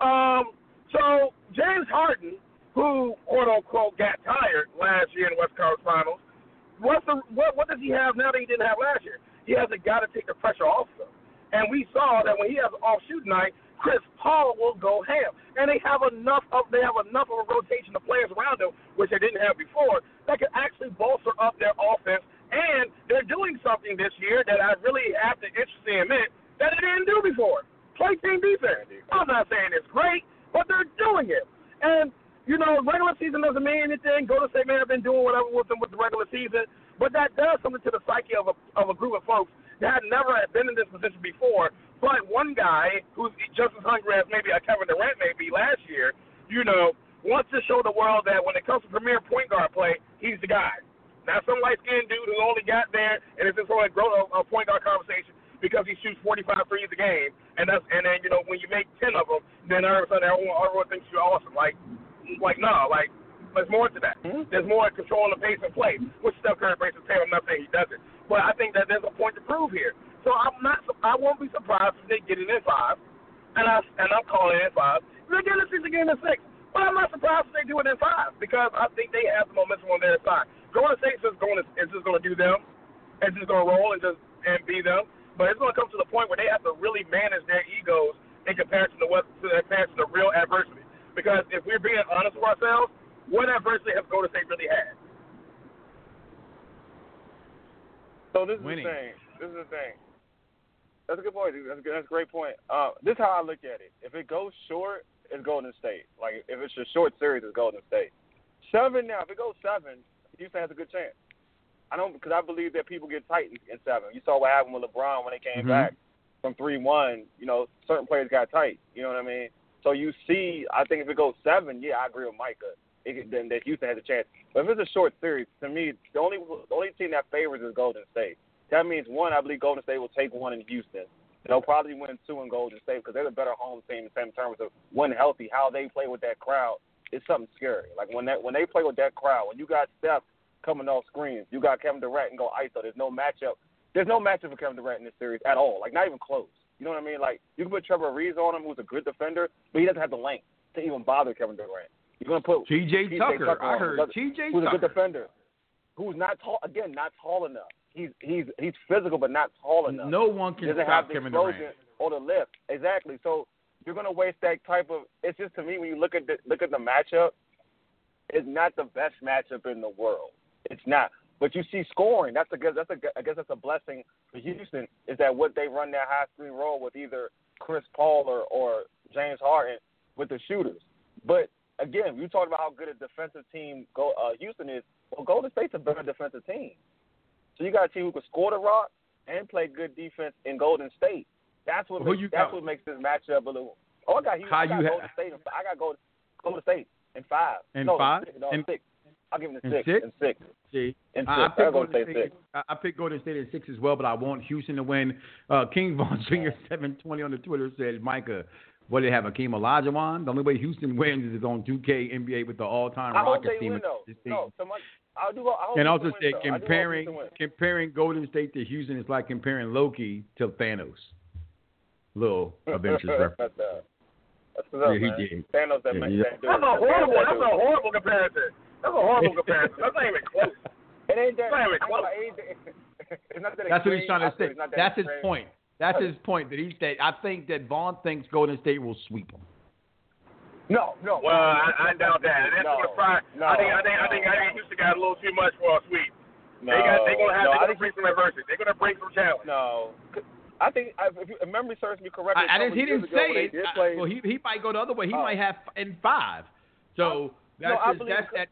so James Harden, who, quote-unquote, got tired last year in the West Conference Finals, what does he have now that he didn't have last year? He has a guy to take the pressure off of him. And we saw that when he has an off-shoot night, Chris Paul will go ham. And they have enough of a rotation of players around them, which they didn't have before, that can actually bolster up their offense. And they're doing something this year that I really have to interestingly admit that they didn't do before. Play team defense. I'm not saying it's great, but they're doing it. And, regular season doesn't mean anything. Golden State may have been doing whatever with them with the regular season, but that does something to the psyche of a group of folks that had never been in this position before. But one guy who's just as hungry as maybe a Kevin Durant may be last year, wants to show the world that when it comes to premier point guard play, he's the guy. Not some light-skinned dude who only got there and it's just only a point guard conversation because he shoots 45 threes a game, and then when you make 10 of them, then all of a sudden everyone thinks you're awesome. There's more to that. Mm-hmm. There's more control the pace and play, which Steph Curry brings to the table. I'm not saying he doesn't, but I think that there's a point to prove here. So I won't be surprised if they get it in 5, and I'm calling it in 5. If they get it in 6, they get it in 6. But I'm not surprised if they do it in 5 because I think they have the momentum on their side. Golden State is just going to do them. It's just going to roll and be them. But it's going to come to the point where they have to really manage their egos in comparison to the real adversity. Because if we're being honest with ourselves, what adversity has Golden State really had? So this is the thing. That's a good point, dude. That's a great point. This is how I look at it. If it goes short, it's Golden State. Like, if it's a short series, it's Golden State. 7 now. If it goes 7, Houston has a good chance. Because I believe that people get tight in 7. You saw what happened with LeBron when they came back from 3-1. Certain players got tight. You know what I mean? So you see, I think if it goes 7, yeah, I agree with Micah. Then that Houston has a chance. But if it's a short series, to me, the only team that favors is Golden State. That means, 1, I believe Golden State will take 1 in Houston. They'll probably win 2 in Golden State because they're the better home team in terms of when healthy, how they play with that crowd. It's something scary. Like when they play with that crowd, when you got Steph coming off screens, you got Kevin Durant and go ISO. There's no matchup. There's no matchup for Kevin Durant in this series at all. Like, not even close. You know what I mean? Like, you can put Trevor Ariza on him, who's a good defender, but he doesn't have the length to even bother Kevin Durant. You're going to put T.J. Tucker. I heard T.J. who's Tucker. a good defender, who's not tall. Again, not tall enough. He's physical, but not tall enough. No one can stop Kevin Durant or the lift. Exactly. So you're going to waste that type of. It's just, to me, when you look at the matchup, it's not the best matchup in the world. It's not. But you see scoring. I guess that's a blessing for Houston, is that what they run that high screen roll with either Chris Paul or James Harden with the shooters. But again, you talked about how good a defensive team Houston is. Well, Golden State's a better defensive team. So you got a team who can score the rock and play good defense in Golden State. That's what makes this matchup a little. I got Golden State. I got Golden State in 5. In no, 5? 6. I'll give him In the 6. six? In 6. See, In 6. I I'll go say 6. I picked Golden State in 6 as well, but I want Houston to win. King Von Jr. 720 on the Twitter said, Micah, what do they have, Akeem Olajuwon? The only way Houston wins is on 2K NBA with the all-time Rockets team. Win, though. No, I hope and also win, said comparing Golden State to Houston is like comparing Loki to Thanos. Little Avengers reference. That's what's up, he man. did. Thanos that man. That's a horrible comparison. That's a horrible comparison. That's not even close. It ain't that. It's not even close. It's not that That's what he's extreme. trying to say. That's his extreme. point. That's his point. That I think that Vaughn thinks Golden State will sweep them. No. Well, I doubt that. That's No. surprise. No. I think Houston got a little too much for a sweep. They're gonna bring some adversity. They're gonna bring some challenge. No. I think if memory serves me correctly, He didn't say it. Well, he might go the other way. He might have in 5. So that's that.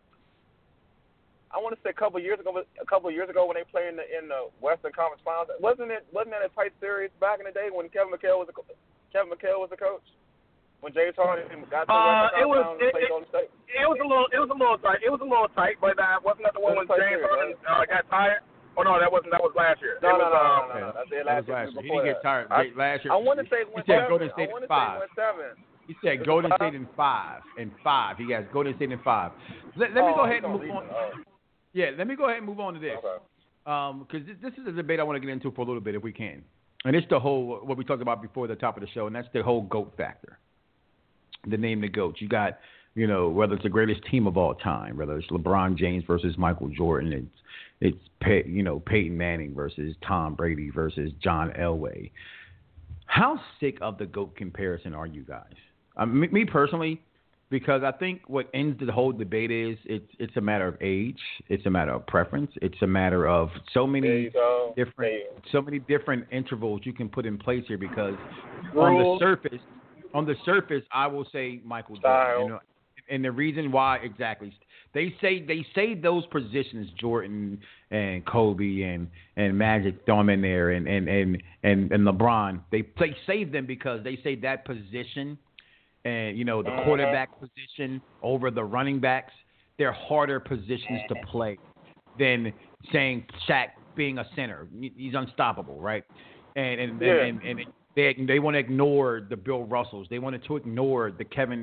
I want to say a couple of years ago when they played in the Western Conference Finals, wasn't that a tight series back in the day when Kevin McHale was the coach? When James Harden got to the Western Conference Finals and played Golden State? It was a little tight. It was a little tight, but wasn't that the one when James Harden got tired? Oh no, that was last year. No. That's last year. He didn't get tired last year. I want to say it went 7. Golden State in 5. He said Golden State in 5. In 5. He has Golden State in 5. Let me go ahead and move on. Yeah, let me go ahead and move on to this. Because this is a debate I want to get into for a little bit if we can. And it's the whole, what we talked about before the top of the show, and that's the whole GOAT factor. The name the GOAT. You got, whether it's the greatest team of all time, whether it's LeBron James versus Michael Jordan, it's Peyton Manning versus Tom Brady versus John Elway. How sick of the GOAT comparison are you guys? Me personally, because I think what ends the whole debate is it's a matter of age, it's a matter of preference, it's a matter of so many different intervals you can put in place here. Because on the surface, I will say Michael Jordan. And the reason why exactly, they say those positions, Jordan and Kobe and Magic, throw them in there, and LeBron, they save them because they say that position. And, the quarterback position over the running backs, they're harder positions to play than saying Shaq being a center. He's unstoppable, right? And they want to ignore the Bill Russells. They wanted to ignore the Kareem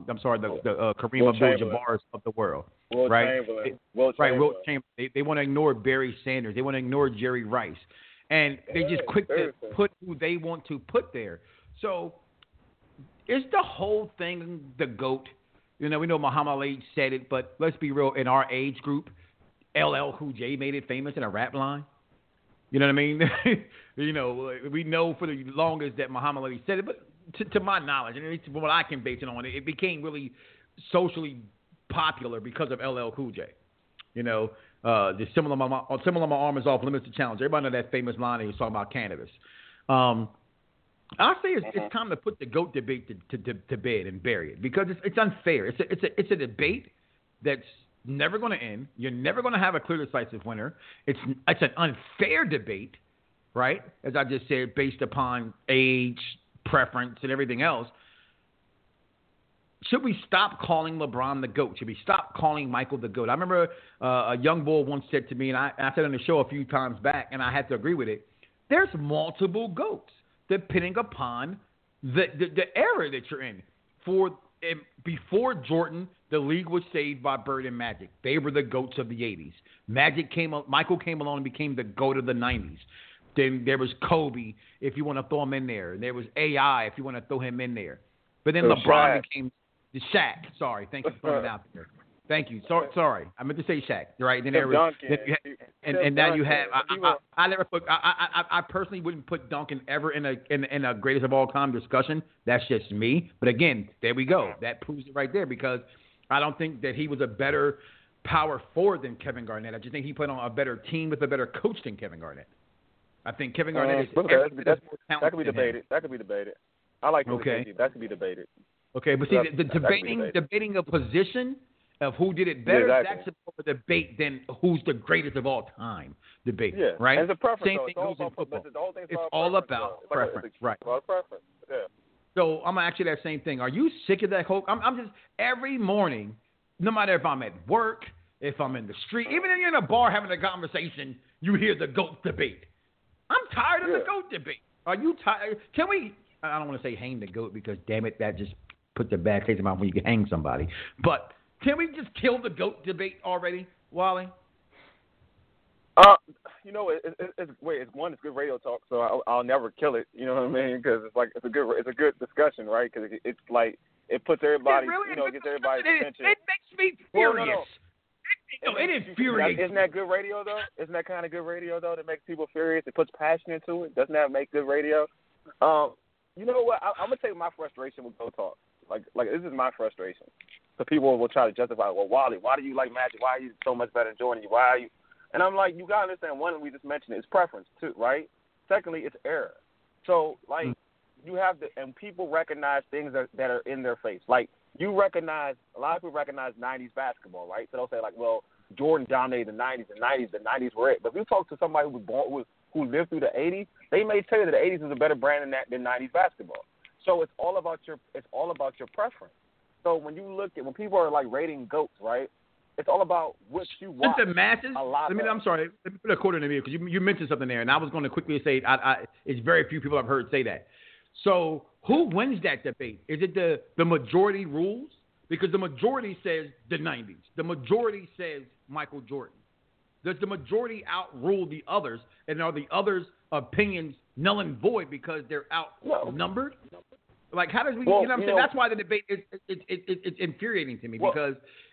Abdul-Jabbars of the world, right? Wilt Chamberlain. They want to ignore Barry Sanders. They want to ignore Jerry Rice. And they just quick to put who they want to put there. So is the whole thing the GOAT? We know Muhammad Ali said it, but let's be real. In our age group, LL Cool J made it famous in a rap line. You know what I mean? We know for the longest that Muhammad Ali said it, but to my knowledge, and at least from what I can base it on, it became really socially popular because of LL Cool J. The similar my arm is off limits to challenge. Everybody know that famous line he was talking about cannabis. I say it's time to put the GOAT debate to bed and bury it, because it's unfair. It's a debate that's never going to end. You're never going to have a clear, decisive winner. It's an unfair debate, right? As I just said, based upon age, preference, and everything else. Should we stop calling LeBron the GOAT? Should we stop calling Michael the GOAT? I remember a young bull once said to me, and I said on the show a few times back, and I had to agree with it, there's multiple GOATs depending upon the era that you're in. Before Jordan, the league was saved by Bird and Magic. They were the GOATs of the 80s. Michael came along and became the GOAT of the 90s. Then there was Kobe, if you want to throw him in there. There was AI, if you want to throw him in there. But then LeBron became the Shaq. Sorry, thank you for throwing it out there. Thank you. Sorry, I meant to say Shaq. Right? Then there was, and now you have. I never put. I personally wouldn't put Duncan ever in a greatest of all time discussion. That's just me. But again, there we go. That proves it right there, because I don't think that he was a better power forward than Kevin Garnett. I just think he put on a better team with a better coach than Kevin Garnett. I think Kevin Garnett is more talented. That could be debated. I like that could be debated. Okay, but see, the debating a position of who did it better, that's a debate than who's the greatest of all time debate, right? And it's a preference. Same thing goes in football. It's all about preference, right? It's about preference, yeah. So I'm going to ask you that same thing. Are you sick of that whole – I'm just – every morning, no matter if I'm at work, if I'm in the street, even if you're in a bar having a conversation, you hear the GOAT debate. I'm tired of the GOAT debate. Are you tired? Can we? I don't want to say hang the GOAT because damn it, that just puts a bad taste in my mouth when you can hang somebody. But can we just kill the GOAT debate already, Wally? You know, it's good radio talk, so I'll never kill it. You know what I mean? Because it's a good discussion, right? Because it's like it puts everybody, it gets everybody's attention. It makes me furious. It infuriates. Isn't that good radio though? Isn't that kind of good radio though? That makes people furious. It puts passion into it. Doesn't that make good radio? You know what? I'm gonna tell you my frustration with Go Talk. Like this is my frustration. So people will try to justify, well, Wally, why do you like Magic? Why are you so much better than Jordan? Why are you? And I'm like, you gotta understand. One, we just mentioned it, it's preference too, right? Secondly, it's error. So like you have to, and people recognize things that are in their face. Like you recognize, a lot of people recognize '90s basketball, right? So they'll say like, well, Jordan dominated the '90s. The '90s were it. But if you talk to somebody who lived through the '80s, they may tell you that the '80s is a better brand than '90s basketball. So it's all about your preference. So when people are like rating GOATs, right? It's all about what you watch. The masses. I'm sorry. Let me put a quote in there because you mentioned something there, and I was going to quickly say it's very few people I've heard say that. So who wins that debate? Is it the majority rules? Because the majority says the '90s. The majority says Michael Jordan. Does the majority outrule the others, and are the others' opinions null and void because they're outnumbered? Like how does we? Well, you know what I'm saying? That's why the debate it's infuriating to me because.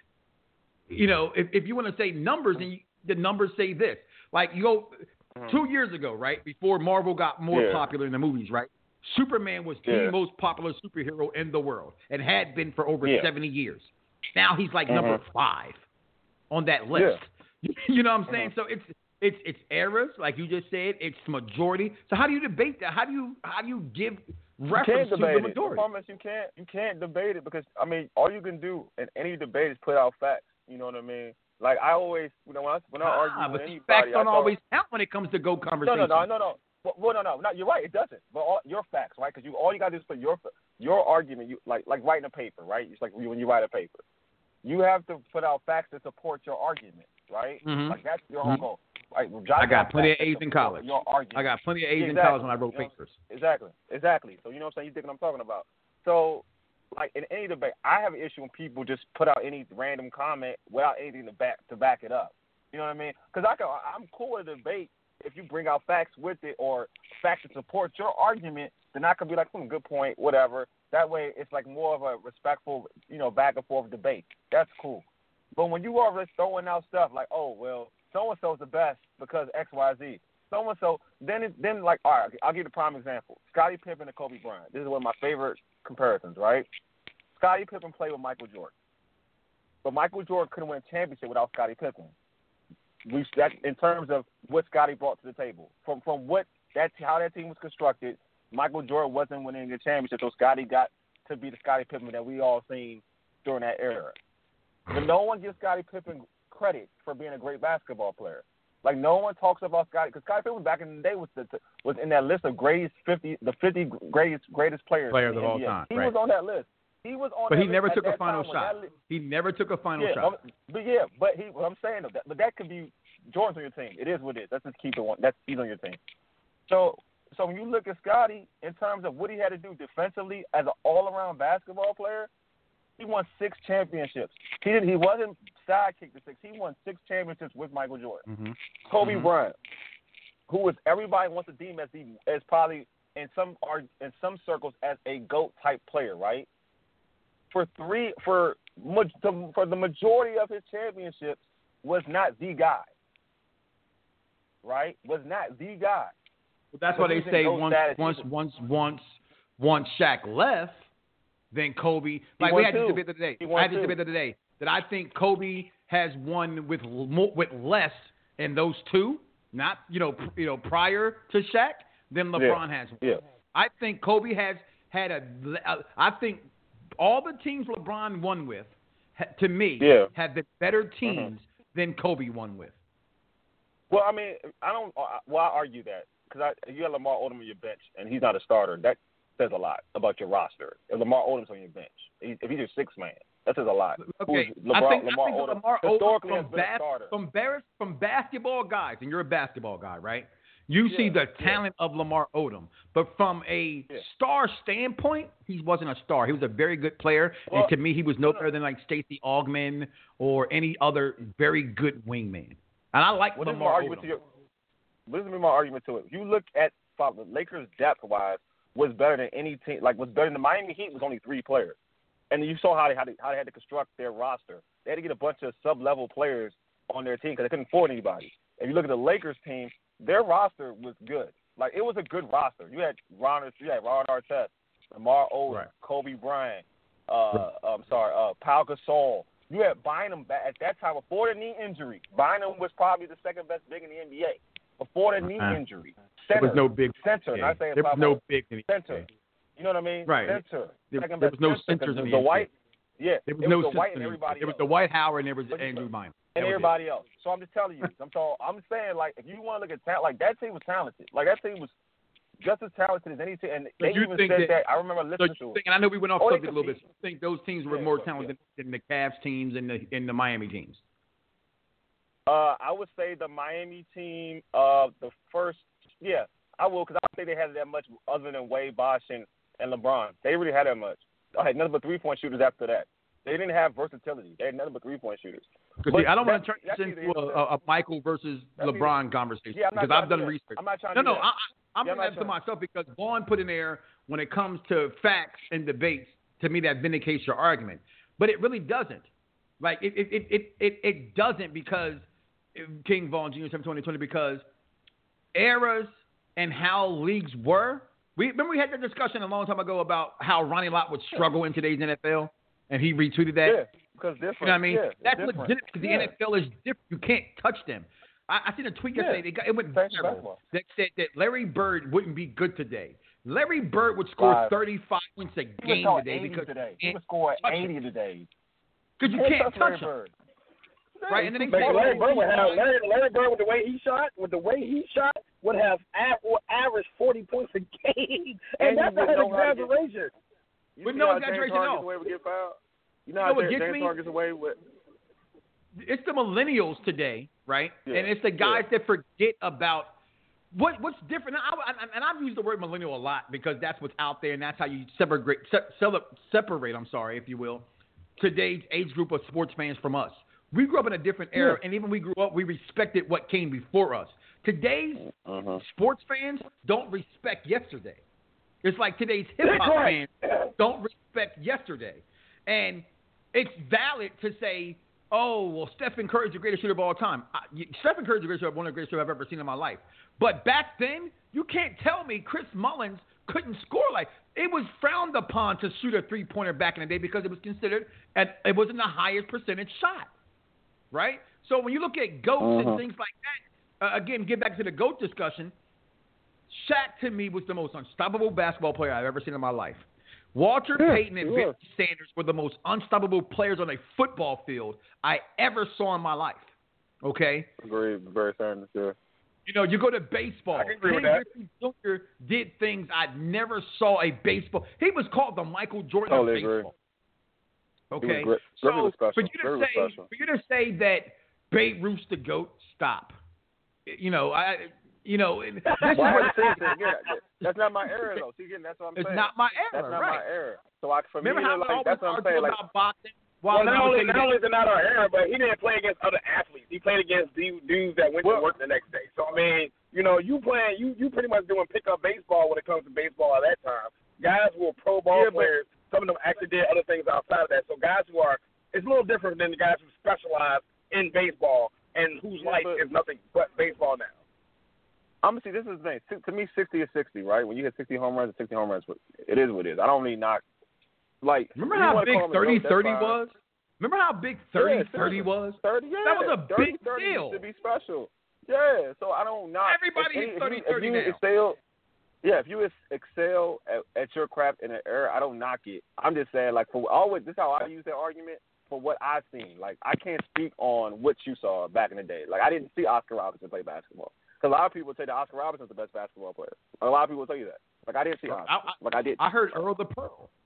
You know, if you want to say numbers, then the numbers say this. Like, you go 2 years ago, right, before Marvel got more popular in the movies, right, Superman was the most popular superhero in the world and had been for over 70 years. Now he's like number 5 on that list. You know what I'm saying? So it's errors, like you just said. It's majority. So how do you debate that? How do you give reference to the majority? You can't debate it because, I mean, all you can do in any debate is put out facts. You know what I mean? Like I always, when I argue with anybody, facts don't always count when it comes to GOAT conversation. No. Well, no. You're right. It doesn't. But your facts, right? Because all you got to do is put your argument. You like writing a paper, right? It's like when you write a paper, you have to put out facts to support your argument, right? Mm-hmm. Like that's your whole goal. Right? I got plenty of A's in college. I got plenty of A's in college when I wrote papers. Exactly. So you know what I'm saying? You think what I'm talking about. So. Like in any debate, I have an issue when people just put out any random comment without anything to back it up. You know what I mean? Because I'm cool with a debate if you bring out facts with it or facts that support your argument. Then I could be like, good point, whatever. That way, it's like more of a respectful, back and forth debate. That's cool. But when you are just throwing out stuff like, oh well, so and so's the best because X, Y, Z. So and so, then like, all right, I'll give you the prime example: Scottie Pippen and Kobe Bryant. This is one of my favorite comparisons, right? Scottie Pippen played with Michael Jordan, but Michael Jordan couldn't win a championship without Scottie Pippen. In terms of what Scottie brought to the table, from how that team was constructed, Michael Jordan wasn't winning a championship, so Scottie got to be the Scottie Pippen that we all seen during that era. But no one gives Scottie Pippen credit for being a great basketball player. Like no one talks about Scottie because Scottie Pippen back in the day was in that list of the 50 greatest players of all time. He was on that list. He was on. But he list never took a that final time shot. He never took a final shot. But what I'm saying though, that could be Jordan's on your team. It is what it is. Let's just keep it one. He's on your team. So when you look at Scottie in terms of what he had to do defensively as an all-around basketball player, he won 6 championships. He wasn't sidekick to 6. He won 6 championships with Michael Jordan. Mm-hmm. Kobe Bryant, who was everybody wants to deem as probably in some circles as a GOAT type player, right? For the majority of his championships was not the guy, right? Was not the guy. Well, that's why they say once Shaq left, then Kobe. Like we had this debate the other day. That I think Kobe has won with less in those two, not prior to Shaq, than LeBron has won. Yeah. I think Kobe has had I think all the teams LeBron won with, to me, have been better teams than Kobe won with. Well, I mean, I argue that because you have Lamar Odom on your bench and he's not a starter. That says a lot about your roster. If Lamar Odom's on your bench, if he's your 6th man, That's just a lot. Okay, Lamar I think Odom Lamar historically Odom has been a starter. from basketball guys, and you're a basketball guy, right? You see the talent of Lamar Odom, but from a star standpoint, he wasn't a star. He was a very good player, and to me, he was no better than like Stacey Augmon or any other very good wingman. And I like Lamar Odom. This is my argument to it. If you look at the Lakers depth-wise, was better than any team. Like, was better than the Miami Heat was only 3 players. And you saw how they had to construct their roster. They had to get a bunch of sub-level players on their team because they couldn't afford anybody. If you look at the Lakers team, their roster was good. Like, it was a good roster. You had Ron Artest, Lamar Odom, Kobe Bryant, Pau Gasol. You had Bynum at that time before the knee injury. Bynum was probably the second best big in the NBA before the knee injury. Center, there was no big center. Yeah. There was no big in the center. NBA. You know what I mean? Right. Center. There was no centers in the White. Yeah. There was no the White and everybody. There was the White Howard and there was Andrew Bynum. And everybody else. So I'm just telling you. I'm saying, like, if you want to look at talent, like, that team was talented. Like, that team was just as talented as any team. And they even said that. I remember listening to it. And I know we went off subject a little bit. So you think those teams were more talented than the Cavs teams and the Miami teams? I would say the Miami team, the first, I will, because I don't think they had that much other than Wade, Bosh, and LeBron. They really had that much. I had nothing but 3-point shooters after that. They didn't have versatility. They had nothing but 3-point shooters. Because I don't want to turn this into a Michael versus LeBron conversation because I've done research. I'm not trying to I'm bringing that to myself because Vaughn put in there when it comes to facts and debates, to me that vindicates your argument. But it really doesn't. Like, it doesn't because King Vaughn Jr. 2020 because eras and how leagues were. Remember we had that discussion a long time ago about how Ronnie Lott would struggle in today's NFL, and he retweeted that. Yeah, because different. You know what I mean? Yeah, that's different. legitimate because the NFL is different. You can't touch them. I seen a tweet yesterday. It went viral that said that Larry Bird wouldn't be good today. Larry Bird would score 35 points a game today because he would score 80 today. Because you can't touch him. Right, and then Larry Bird would have Larry Bird with the way he shot, would have averaged 40 points a game, and that's not an exaggeration. But no exaggeration at all. You know how James Harden gets away with? It's the millennials today, right? Yeah. And it's the guys that forget about what's different. And I've used the word millennial a lot because that's what's out there, and that's how you separate. If you will, today's age group of sports fans from us. We grew up in a different era, and even we grew up, we respected what came before us. Today's sports fans don't respect yesterday. It's like today's hip-hop fans don't respect yesterday. And it's valid to say, oh, well, Stephen Curry's the greatest shooter of all time. Stephen Curry's the greatest shooter, one of the greatest shooters I've ever seen in my life. But back then, you can't tell me Chris Mullins couldn't score like it was frowned upon to shoot a three-pointer back in the day because it was considered, it wasn't the highest percentage shot. Right? So when you look at GOATs and things like that, again, get back to the GOAT discussion, Shaq to me was the most unstoppable basketball player I've ever seen in my life. Walter Payton and Barry Sanders were the most unstoppable players on a football field I ever saw in my life. Okay? Agreed. Barry Sanders, You know, you go to baseball. I can agree with that. Ken Griffey Jr. did things I never saw a baseball. He was called the Michael Jordan of baseball. Agree. Okay, so for you to say that Babe Ruth's the GOAT, stop. This is that's not my era though. See, again, that's what I'm saying. It's not my era. That's not my era. So remember how that's what I'm saying. About boxing? Well, not only is it not our era, but he didn't play against other athletes. He played against dudes that went to work the next day. So I mean, you pretty much doing pickup baseball when it comes to baseball at that time. Guys who were pro ball players. Some of them actually did other things outside of that. So guys it's a little different than the guys who specialize in baseball and whose life is nothing but baseball now. I'm gonna see. This is the thing. To me, 60 is 60, right? When you hit 60 home runs, it is what it is. I don't really knock. Like, remember how big 30-30 was? Remember how big 30-30 was? 30, yeah. That was a big 30 deal. To be special. Yeah. So I don't knock. Everybody hit 30-30 now. If you excel at your craft in an era, I don't knock it. I'm just saying, like, this is how I use that argument for what I've seen. Like, I can't speak on what you saw back in the day. Like, I didn't see Oscar Robertson play basketball. Because a lot of people say that Oscar Robertson's the best basketball player. A lot of people tell you that. Like, I didn't see Oscar. I did. I heard Earl the Pearl,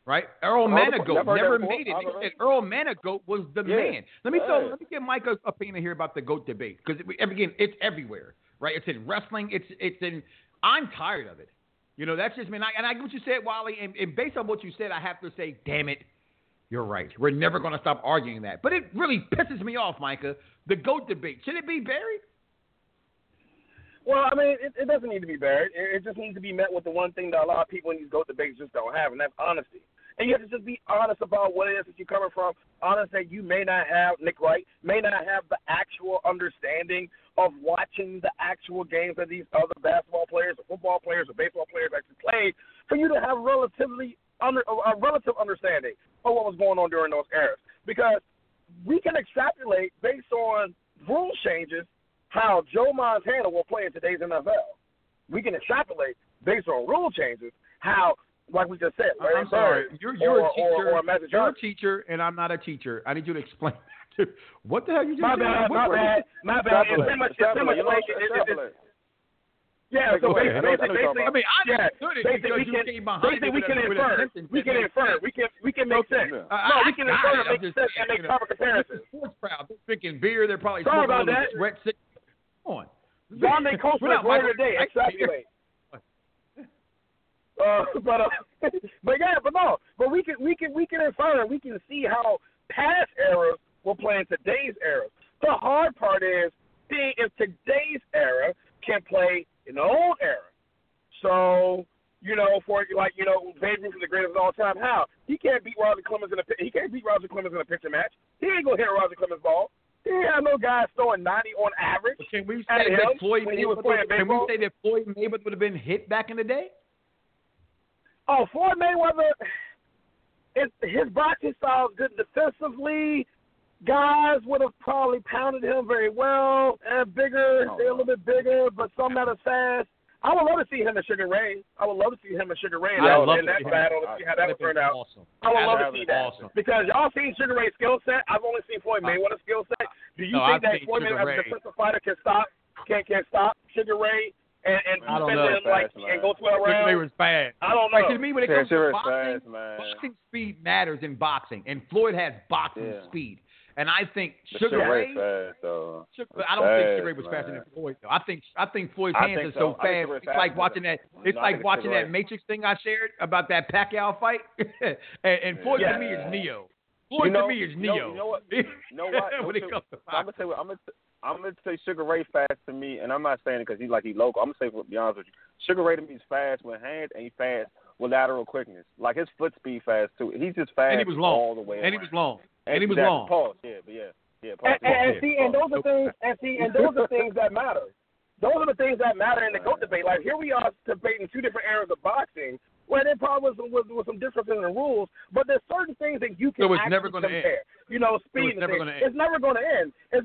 right? Earl Manigault never before. made it. They said Earl Manigault was the man. Let me get Mike opinion here about the GOAT debate, because again, it's everywhere, right? It's in wrestling. It's in. I'm tired of it. You know, that's just me. And I get what you said, Wally. And based on what you said, I have to say, damn it, you're right. We're never going to stop arguing that. But it really pisses me off, Micah. The GOAT debate, should it be buried? Well, I mean, it doesn't need to be buried. It just needs to be met with the one thing that a lot of people in these GOAT debates just don't have, and that's honesty. And you have to just be honest about what it is that you're coming from. Honest that you may not have, Nick Wright, may not have the actual understanding of watching the actual games that these other basketball players or football players or baseball players actually played, for you to have a relative understanding of what was going on during those eras. Because we can extrapolate based on rule changes how Joe Montana will play in today's NFL. We can extrapolate based on rule changes how, like we just said, Larry I'm sorry. Bird You're or a teacher. Magic You're a Johnson. teacher, and I'm not a teacher. I need you to explain. What the hell you just My said? bad. It's pretty much like yeah. So basically, I mean, I understood it because you came behind it. We can infer. We can make sense. No, we can infer and make sense and make proper comparisons. Sports crowd, they're drinking beer. They're probably Sorry smoking about a little that. sweat. Come on. Zonde Coach was word of the day. Extrapolate. But we can infer. We can see how past eras will play in today's era. The hard part is seeing if today's era can play in the old era. So, Babe Ruth is the greatest of all time. How? He can't beat Roger Clemens in a pitching match. He ain't gonna hit Roger Clemens' ball. He ain't have no guys throwing 90 on average. Can we say that Floyd Mayweather would have been hit back in the day? Oh, Floyd Mayweather, his boxing style is good defensively. Guys would have probably pounded him very well. And bigger, they're a little bit bigger, but some not as fast. I would love to see him and Sugar Ray. In that battle to see how that would turn out. Awesome. I would love to see that. Awesome. Because y'all seen Sugar Ray's skill set. I've only seen Floyd Mayweather's skill set. Do you think that Floyd Mayweather as a defensive fighter can stop Sugar Ray and defend him and go 12 rounds? Sugar Ray was fast. I don't know. To me, when it comes to boxing, boxing speed matters in boxing, and Floyd has boxing speed. And I think Sugar Ray fast, though. I don't think Sugar Ray was faster than Floyd, though. I think Floyd's hands are so fast. It's like watching that. It's like watching that Matrix thing I shared about that Pacquiao fight. and Floyd to me is Neo. Floyd to me is Neo. You know what? When it comes to boxing. I'm gonna say Sugar Ray fast to me, and I'm not saying it because he's local. I'm gonna say, to be honest with you, Sugar Ray to me is fast with hands, and he's fast with lateral quickness. Like his foot speed fast too. He's just fast and he was long. all the way around. And he was long. And he was exactly. long. Pause. And those are things that matter. Those are the things that matter in the GOAT debate. Like here we are debating two different eras of boxing, where there probably was some differences in the rules, but there's certain things that you can actually compare. Speed and things. It's never going to end. So,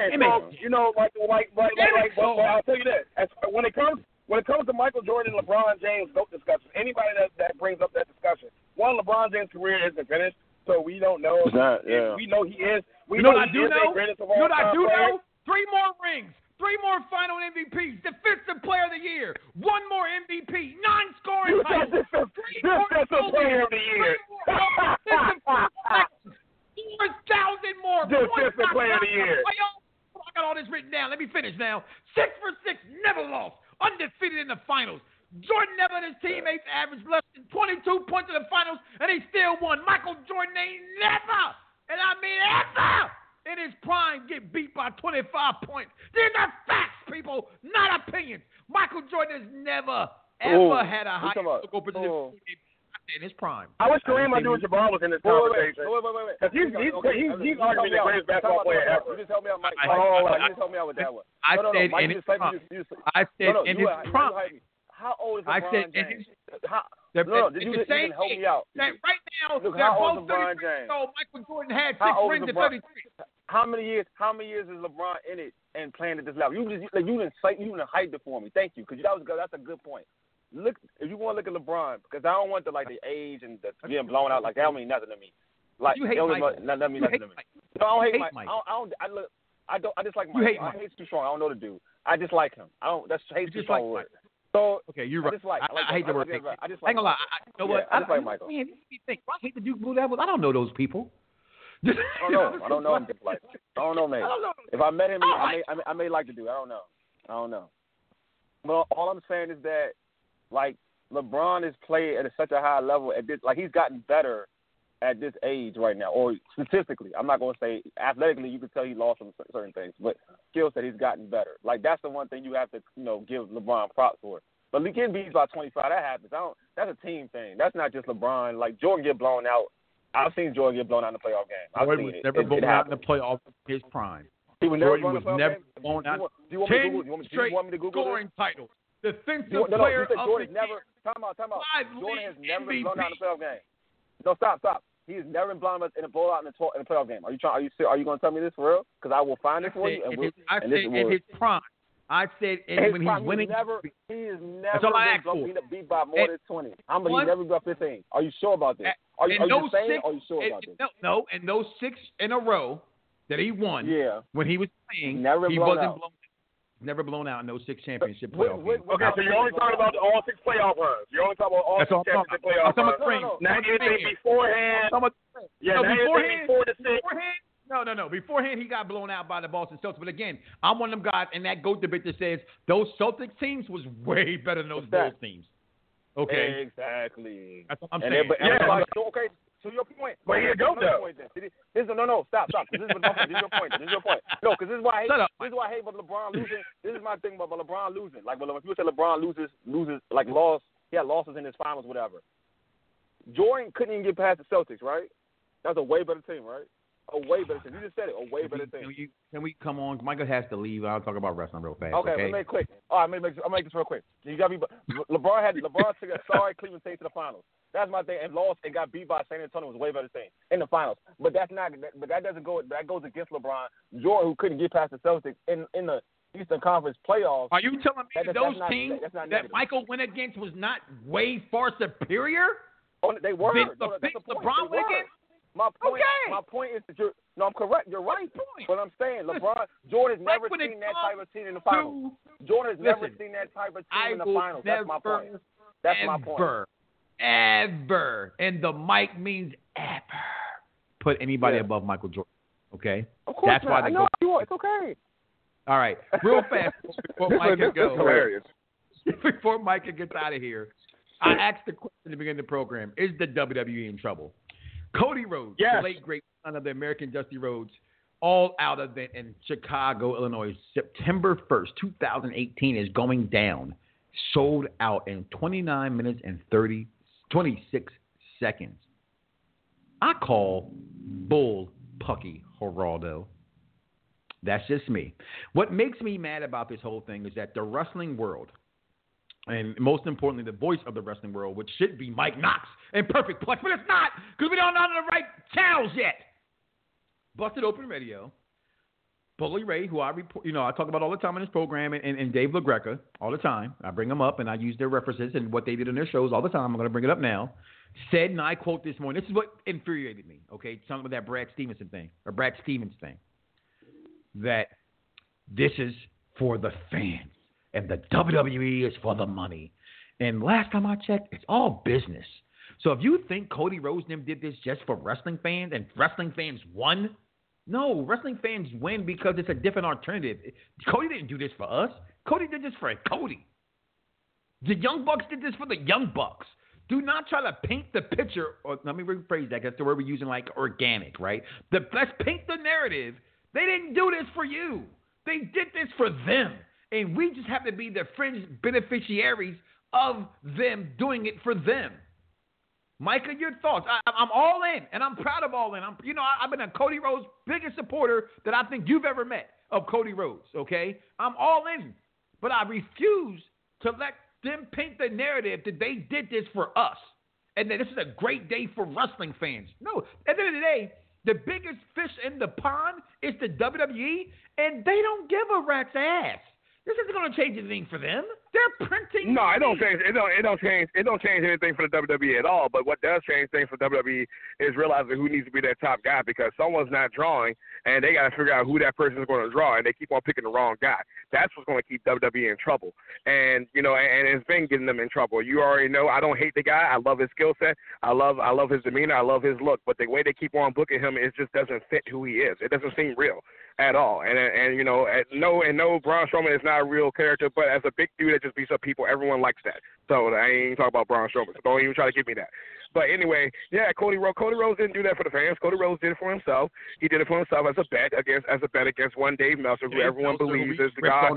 I'll tell you this: when it comes to Michael Jordan and LeBron James GOAT discussion, anybody that brings up that discussion, LeBron James' career isn't finished. So we don't know. We know he is. We know he is the greatest of all time. I do know? 3 more rings. 3 more final MVPs. Defensive Player of the Year. 1 more MVP. 9 scoring titles. Defensive Player of the Year. 4,000 more. Defensive Player of the Year. I got all this written down. Let me finish now. 6 for 6. Never lost. Undefeated in the finals. Jordan never and his teammates averaged less than 22 points in the finals, and he still won. Michael Jordan ain't never, and I mean ever, in his prime get beat by 25 points. These are facts, people, not opinions. Michael Jordan has never, ever had a high field goal position in his prime. I wish Kareem Abdul-Jabbar was in this conversation. Wait. Because he's arguably the greatest basketball player ever. You just help me out, Mike. You just help me out with that one. I said in his prime. I said in his prime. How old is LeBron James? Did you help me out? That right now, Look, they're how old both is LeBron 33 James? years old. Michael Jordan had 6 rings at 33. How many years is LeBron in it and playing at this level? You didn't hype it for me. Thank you, because that's a good point. Look, if you want to look at LeBron, because I don't want the age and the being blown out, like that don't mean nothing to me. Like you hate Mike. That mean nothing to me. No, I don't hate Mike. I just like Mike. I hate too strong. I don't know the dude. I just like him. That's hate too strong word. So okay, you're right. I hate the word. I just like. I ain't gonna lie. You know what? I just like Michael. Man, I hate the Duke Blue Devils. I don't know those people. I don't know him just like. I don't know, man. If I met him, I may like the dude. I don't know. But all I'm saying is that, like, LeBron is played at such a high level at this. Like, he's gotten better at this age right now, or statistically. I'm not going to say athletically. You can tell he lost some certain things, but skill set, he's gotten better. Like, that's the one thing you have to, give LeBron props for. But he getting beat by 25, that happens. That's a team thing. That's not just LeBron. Like, Jordan get blown out. I've seen Jordan get blown out in the playoff game. Jordan was never blown out in the playoff in his prime. He was never blown out. Do you want me to Google scoring this? titles. Defensive player of Jordan the never. Time out. Jordan has never been blown out in the playoff game. No, stop. He has never been blown out in a blowout in the playoff game. Are you going to tell me this for real? Because I will find it for you. I said in his prime. I said when he's winning. He has never been beat by more than 20. He's never got 15. Are you sure about this? Are you saying? Are you sure about this? No, in those 6 in a row that he won. Yeah. When he was playing, he wasn't blown. Never blown out in those 6 championship playoff games. Okay, so you're only talking about all 6 playoff runs. You're only talking about all 6 championship playoff runs. Now anything beforehand. Before the 6. No. Beforehand, he got blown out by the Boston Celtics. But again, I'm one of them guys in that GOAT debate that says those Celtics teams was way better than those Bulls teams. Okay. Exactly. That's what I'm saying. Okay. To your point. But here go though. Stop. This is your point. No, because this is why I hate about LeBron losing. This is my thing about LeBron losing. Like, if you say LeBron loses, like he had losses in his finals, whatever. Jordan couldn't even get past the Celtics, right? That's a way better team, right? A way better team. You just said it. A way better team. Can we come on? Michael has to leave. I'll talk about wrestling real fast. Okay, let's make it quick. All right, I'll make this real quick. You got me. LeBron took a sorry Cleveland team to the finals. That's my thing. And lost and got beat by San Antonio was a way better team in the finals. But that doesn't go. That goes against LeBron. Jordan, who couldn't get past the Celtics in the Eastern Conference playoffs. Are you telling me those teams that Michael went against was not way far superior? Oh, they were. That's the point. LeBron went against. My point is that I'm correct. You're right. But I'm saying Jordan has never seen that type of team in the finals. Jordan has never seen that type of team in the finals. That's my point. That's my point. Ever. And the mic means ever. Put anybody above Michael Jordan. Okay? Of course. That's why they go. It's okay. All right. Real fast before Micah goes. Hilarious. Before Micah gets out of here, I asked the question at the beginning of the program: is the WWE in trouble? Cody Rhodes, the late great son of the American Dusty Rhodes, all-out event in Chicago, Illinois, September 1st, 2018 is going down. Sold out in 29 minutes and 26 seconds. I call bull pucky, Geraldo. That's just me. What makes me mad about this whole thing is that the wrestling world, and most importantly, the voice of the wrestling world, which should be Mike Knox and Perfect Plex, but it's not because we don't know the right channels yet. Busted Open Radio, Bully Ray, who I talk about all the time in this program, and Dave LaGreca all the time. I bring them up and I use their references and what they did on their shows all the time. I'm going to bring it up now. Said, and I quote this morning, this is what infuriated me, okay? Something with that Brad Stevens thing, that this is for the fans. And the WWE is for the money. And last time I checked, it's all business. So if you think Cody Rhodes and them did this just for wrestling fans and wrestling fans won, no, wrestling fans win because it's a different alternative. Cody didn't do this for us. Cody did this for Cody. The Young Bucks did this for the Young Bucks. Do not try to paint the picture, or let me rephrase that, that's the word we're using, like organic, right? Let's paint the narrative. They didn't do this for you. They did this for them. And we just have to be the fringe beneficiaries of them doing it for them. Micah, your thoughts? I'm all in, and I'm proud of all in. I've been a Cody Rhodes biggest supporter that I think you've ever met of Cody Rhodes, okay? I'm all in. But I refuse to let them paint the narrative that they did this for us and that this is a great day for wrestling fans. No, at the end of the day, the biggest fish in the pond is the WWE, and they don't give a rat's ass. This isn't going to change anything for them. They're printing. No, it don't change. It don't change. It don't change anything for the WWE at all. But what does change things for WWE is realizing who needs to be that top guy, because someone's not drawing, and they got to figure out who that person is going to draw, and they keep on picking the wrong guy. That's what's going to keep WWE in trouble. And and it's been getting them in trouble. You already know. I don't hate the guy. I love his skill set. I love his demeanor. I love his look. But the way they keep on booking him, it just doesn't fit who he is. It doesn't seem real at all. And no, Braun Strowman is not a real character, but as a big dude that just beats up people, everyone likes that. So I ain't even talking about Braun Strowman. So don't even try to give me that. But anyway, yeah, Cody Rhodes didn't do that for the fans. Cody Rhodes did it for himself. He did it for himself as a bet against one Dave Meltzer, who everyone believes is the god.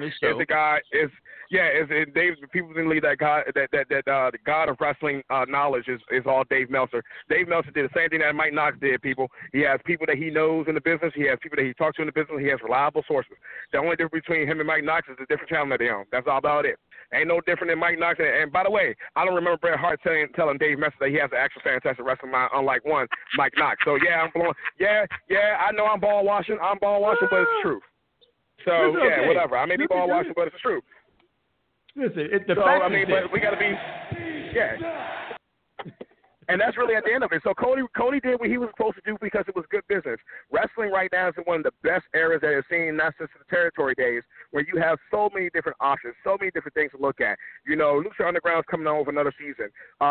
People didn't believe that God, the God of wrestling knowledge is all Dave Meltzer. Dave Meltzer did the same thing that Mike Knox did. People, he has people that he knows in the business. He has people that he talks to in the business. He has reliable sources. The only difference between him and Mike Knox is the different channel that they own. That's all about it. Ain't no different than Mike Knox. And by the way, I don't remember Bret Hart telling Dave Meltzer that he has an actual fantastic wrestling mind, unlike one Mike Knox. So yeah, I'm blowing. Yeah, I know I'm ball washing. But it's the truth. So okay. Whatever. I may be ball washing, but it's the truth. Listen, but we got to be. Yeah. And that's really at the end of it. So Cody did what he was supposed to do because it was good business. Wrestling right now is one of the best eras that I've seen, not since the territory days, where you have so many different options, so many different things to look at. Lucha Underground's coming on with another season.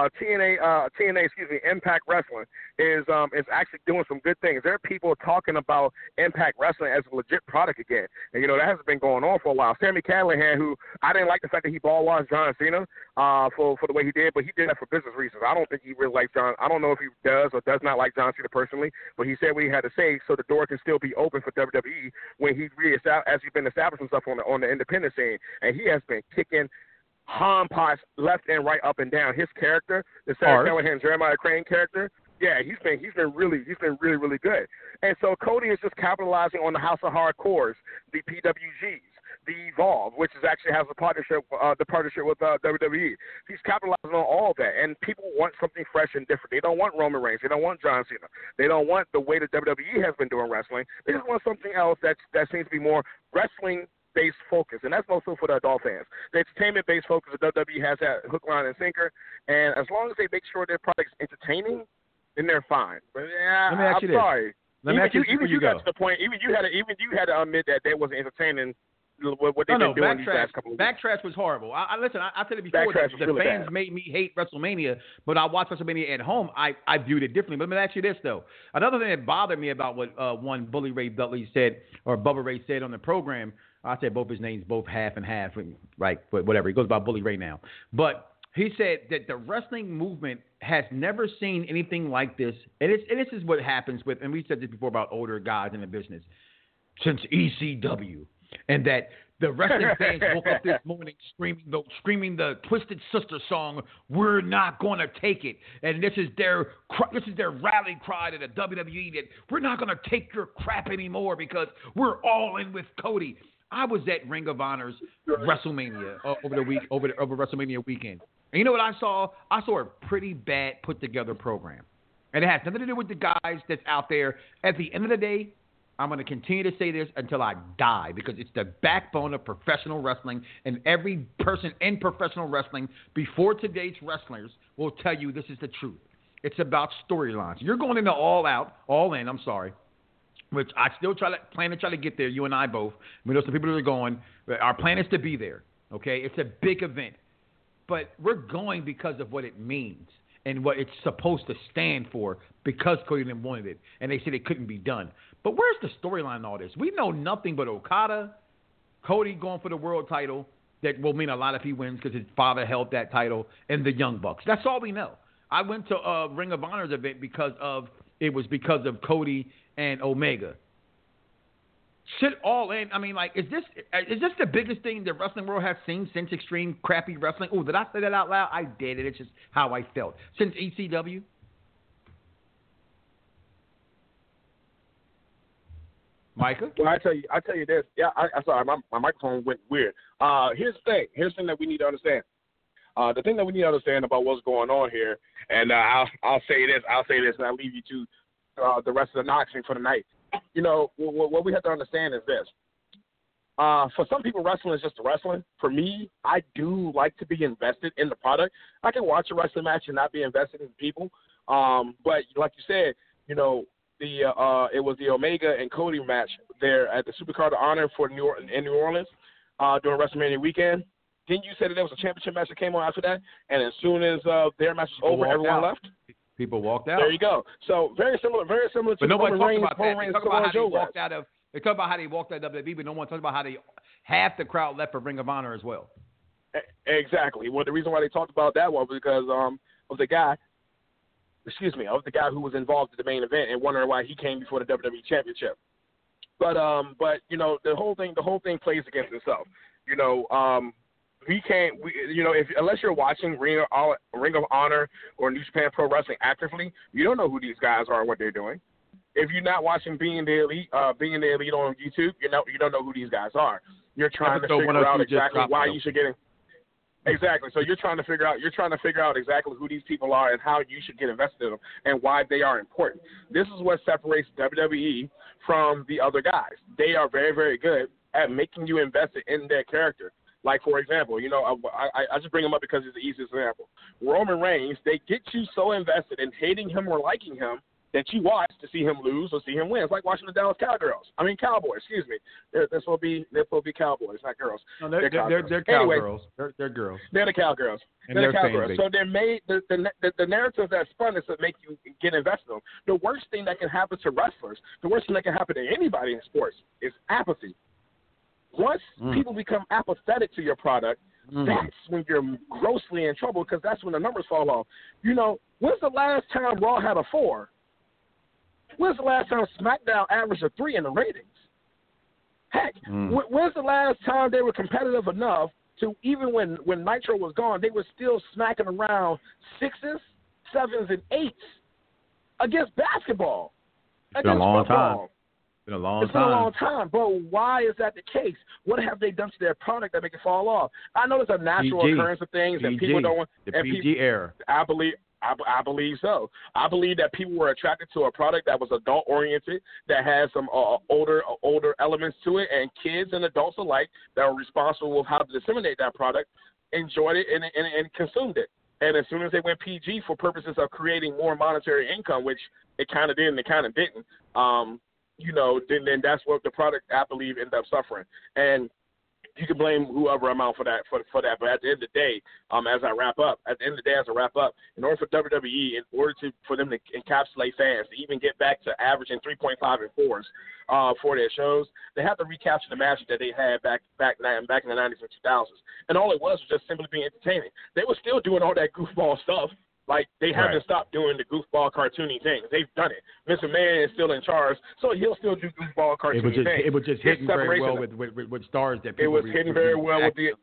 Impact Wrestling is actually doing some good things. There are people talking about Impact Wrestling as a legit product again. And, that hasn't been going on for a while. Sami Callihan, who I didn't like the fact that he ball-washed John Cena for the way he did, but he did that for business reasons. I don't think he really likes John. I don't know if he does or does not like John Cena personally, but he said what he had to say so the door can still be open for WWE when he's been establishing himself on the independent scene. And he has been kicking Han pots left and right, up and down. His character, the Sami Callihan Jeremiah Crane character, yeah, he's been really good. And so Cody is just capitalizing on the House of Hardcores, the PWGs, the Evolve, which actually has the partnership with WWE. He's capitalizing on all that, and people want something fresh and different. They don't want Roman Reigns. They don't want John Cena. They don't want the way that WWE has been doing wrestling. They just want something else that seems to be more wrestling-based focus, and that's mostly for the adult fans. The entertainment-based focus that WWE has that hook, line, and sinker, and as long as they make sure their product's entertaining, then they're fine. But let me ask you sorry. Let me ask you even you got to the point. Even you had to admit that they wasn't entertaining. What they've been doing these last couple of weeks. Backtrash was horrible. Listen, I said it before. The really fans bad. made me hate WrestleMania, but I watched WrestleMania at home. I viewed it differently. But let me ask you this, though. Another thing that bothered me about what one Bully Ray Dudley said, or Bubba Ray said on the program, I said both his names, both half and half, right? But whatever. He goes by Bully Ray now. But he said that the wrestling movement has never seen anything like this. And this is what happens with, and we said this before about older guys in the business, since ECW. And that the wrestling fans woke up this morning screaming the Twisted Sister song, "We're not going to take it." And this is their rally cry to the WWE, that we're not going to take your crap anymore because we're all in with Cody. I was at Ring of Honor's WrestleMania over WrestleMania weekend. And you know what I saw? I saw a pretty bad put together program. And it has nothing to do with the guys that's out there. At the end of the day, I'm going to continue to say this until I die, because it's the backbone of professional wrestling, and every person in professional wrestling before today's wrestlers will tell you this is the truth. It's about storylines. You're going into all in, which I still plan to try to get there, you and I both. We know some people that are going. Our plan is to be there, okay? It's a big event. But we're going because of what it means and what it's supposed to stand for, because Cody didn't want it, and they said it couldn't be done. But where's the storyline in all this? We know nothing but Okada, Cody going for the world title. That will mean a lot if he wins, because his father held that title, and the Young Bucks. That's all we know. I went to a Ring of Honor's event because of Cody and Omega. Shit all in. I mean, like, is this the biggest thing the wrestling world has seen since extreme crappy wrestling? Oh, did I say that out loud? I did it. It's just how I felt. Since ECW? Micah? Well, I tell you this. Yeah, I'm sorry, my microphone went weird. Here's the thing that we need to understand. The thing that we need to understand about what's going on here, and I'll say this, and I'll leave you to the rest of the Knoxing for the night. What we have to understand is this. For some people, wrestling is just wrestling. For me, I do like to be invested in the product. I can watch a wrestling match and not be invested in people. But like you said, you know, it was the Omega and Cody match there at the Supercard of Honor in New Orleans during WrestleMania weekend. Didn't you say that there was a championship match that came on after that? And as soon as their match was over, everyone left? People walked out. There you go. So very similar to but nobody Roman talked Reigns, about that. They talk about how they walked out of WWE, but no one talks about how half the crowd left for Ring of Honor as well. Exactly. Well, the reason why they talked about that was because of the guy who was involved in the main event and wondering why he came before the WWE Championship. But you know, the whole thing plays against itself. You know, unless you're watching Ring of Honor or New Japan Pro Wrestling actively, you don't know who these guys are and what they're doing. If you're not watching Being the Elite on YouTube, you don't know who these guys are. You're trying to figure out exactly why you should get in. Exactly. So you're trying to figure out exactly who these people are and how you should get invested in them and why they are important. This is what separates WWE from the other guys. They are very, very good at making you invested in their character. Like, for example, you know, I just bring him up because it's the easiest example. Roman Reigns, they get you so invested in hating him or liking him that you watch to see him lose or see him win. It's like watching the Dallas Cowboys. Excuse me. They're supposed to be Cowboys, not girls. No, they're Cowgirls. Anyway, they're girls. They're the Cowgirls. They're the Cowgirls. So they're made the narrative that's spun is to make you get invested in them. The worst thing that can happen to wrestlers, the worst thing that can happen to anybody in sports is apathy. Once people become apathetic to your product, that's when you're grossly in trouble because that's when the numbers fall off. You know, when's the last time Raw had a 4? When's the last time SmackDown averaged a 3 in the ratings? Heck, when's the last time they were competitive enough to, even when Nitro was gone, they were still smacking around 6s, 7s, and 8s against basketball? It's been a long time. It's been a long time. But why is that the case? What have they done to their product that make it fall off? I know there's a natural occurrence of things that people don't want. The PG era. I believe so. I believe that people were attracted to a product that was adult-oriented, that had some older elements to it, and kids and adults alike that were responsible with how to disseminate that product enjoyed it and consumed it. And as soon as they went PG for purposes of creating more monetary income, which it kind of did and it kind of didn't, you know, then that's what the product, I believe, ended up suffering. And you can blame whoever I'm out for that. But at the end of the day, as I wrap up, in order for WWE, for them to encapsulate fans, to even get back to averaging 3.5 and 4s for their shows, they have to recapture the matches that they had back in the 90s and 2000s. And all it was just simply being entertaining. They were still doing all that goofball stuff. Like, they haven't stopped doing the goofball cartoony things. They've done it. Mr. Man is still in charge, so he'll still do goofball cartoony things. It was just hitting very well with stars that people. It was hitting very well with the.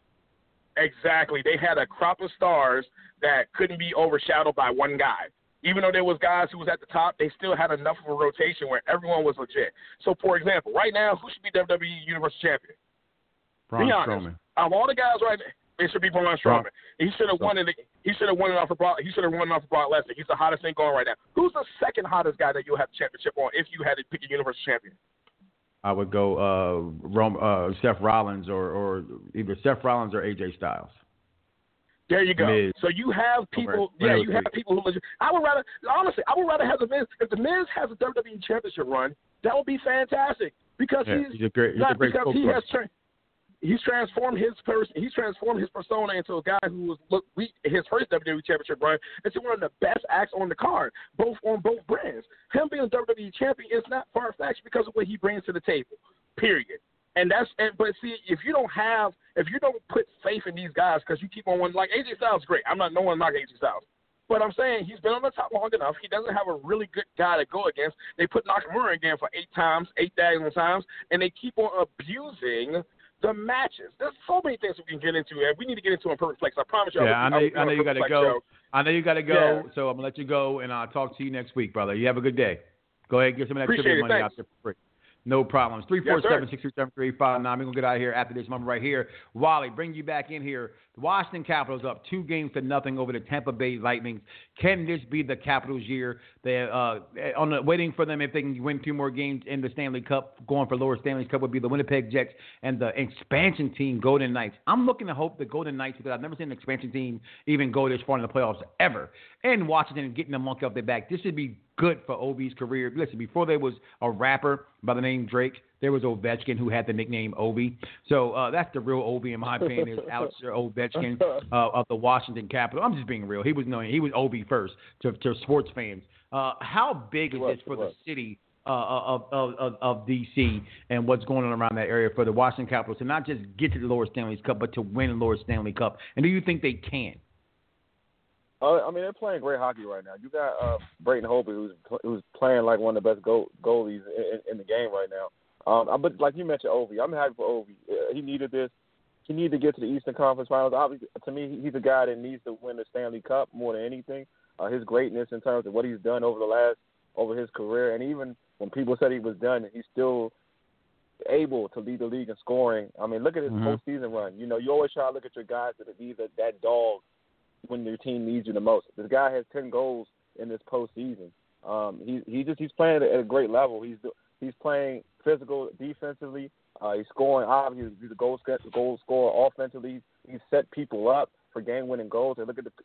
Exactly. They had a crop of stars that couldn't be overshadowed by one guy. Even though there was guys who was at the top, they still had enough of a rotation where everyone was legit. So, for example, right now, who should be WWE Universal Champion? Braun be honest. Strowman. Of all the guys right now, it should be Braun Strowman. He should have won it. He should have won it off of Brock. He should have won it off of Brock Lesnar. He's the hottest thing going right now. Who's the second hottest guy that you'll have the championship on if you had to pick a Universal Champion? I would go Seth Rollins or either Seth Rollins or AJ Styles. There you go. Miz. So you have people. Yeah, you have people who. I would rather have the Miz. If the Miz has a WWE Championship run, that would be fantastic because he's a great spokesperson. He's transformed his person. He's transformed his persona into a guy who was his first WWE Championship run into one of the best acts on the card, on both brands. Him being a WWE champion is not far-fetched because of what he brings to the table. Period. But see, if you don't put faith in these guys because you keep on one, like AJ Styles is great. I'm not no one knocking AJ Styles. But I'm saying he's been on the top long enough. He doesn't have a really good guy to go against. They put Nakamura again for 8,000 times, and they keep on abusing the matches. There's so many things we can get into, and we need to get into in Perfect Flex. I promise you. Yeah, I know you got to go. I know you got to go, yeah. So I'm going to let you go, and I'll talk to you next week, brother. You have a good day. Go ahead and get some of that trivia money out there for free. No problems. Yes, 347-637-3859. We're going to get out of here after this moment right here. Wally, bring you back in here. The Washington Capitals up 2-0 over the Tampa Bay Lightning. Can this be the Capitals' year? They're waiting for them if they can win 2 more games in the Stanley Cup. Going for lower Stanley Cup would be the Winnipeg Jets and the expansion team, Golden Knights. I'm looking to hope the Golden Knights, because I've never seen an expansion team even go this far in the playoffs ever. And Washington getting the monkey off their back. This should be good for Ovi's career. Listen, before there was a rapper by the name Drake, there was Ovechkin who had the nickname Ovi. So that's the real Ovi, in my opinion, is Alexander Ovechkin of the Washington Capitals. I'm just being real. He was Ovi first to sports fans. How big is this for the city of D.C. and what's going on around that area for the Washington Capitals to not just get to the lower Stanley Cup, but to win the lower Stanley Cup? And do you think they can? I mean, they're playing great hockey right now. You got Brayden Holby, who's playing like one of the best goalies in the game right now. But like you mentioned, Ovi, I'm happy for Ovi. He needed this. He needed to get to the Eastern Conference Finals. Obviously, to me, he's a guy that needs to win the Stanley Cup more than anything. His greatness in terms of what he's done over his career, and even when people said he was done, he's still able to lead the league in scoring. I mean, look at his postseason run. You know, you always try to look at your guys that are either that dog when your team needs you the most. This guy has 10 goals in this postseason. He's playing at a great level. He's playing physical defensively. He's scoring. Obviously, he's a goal scorer offensively. He's set people up for game-winning goals. And look at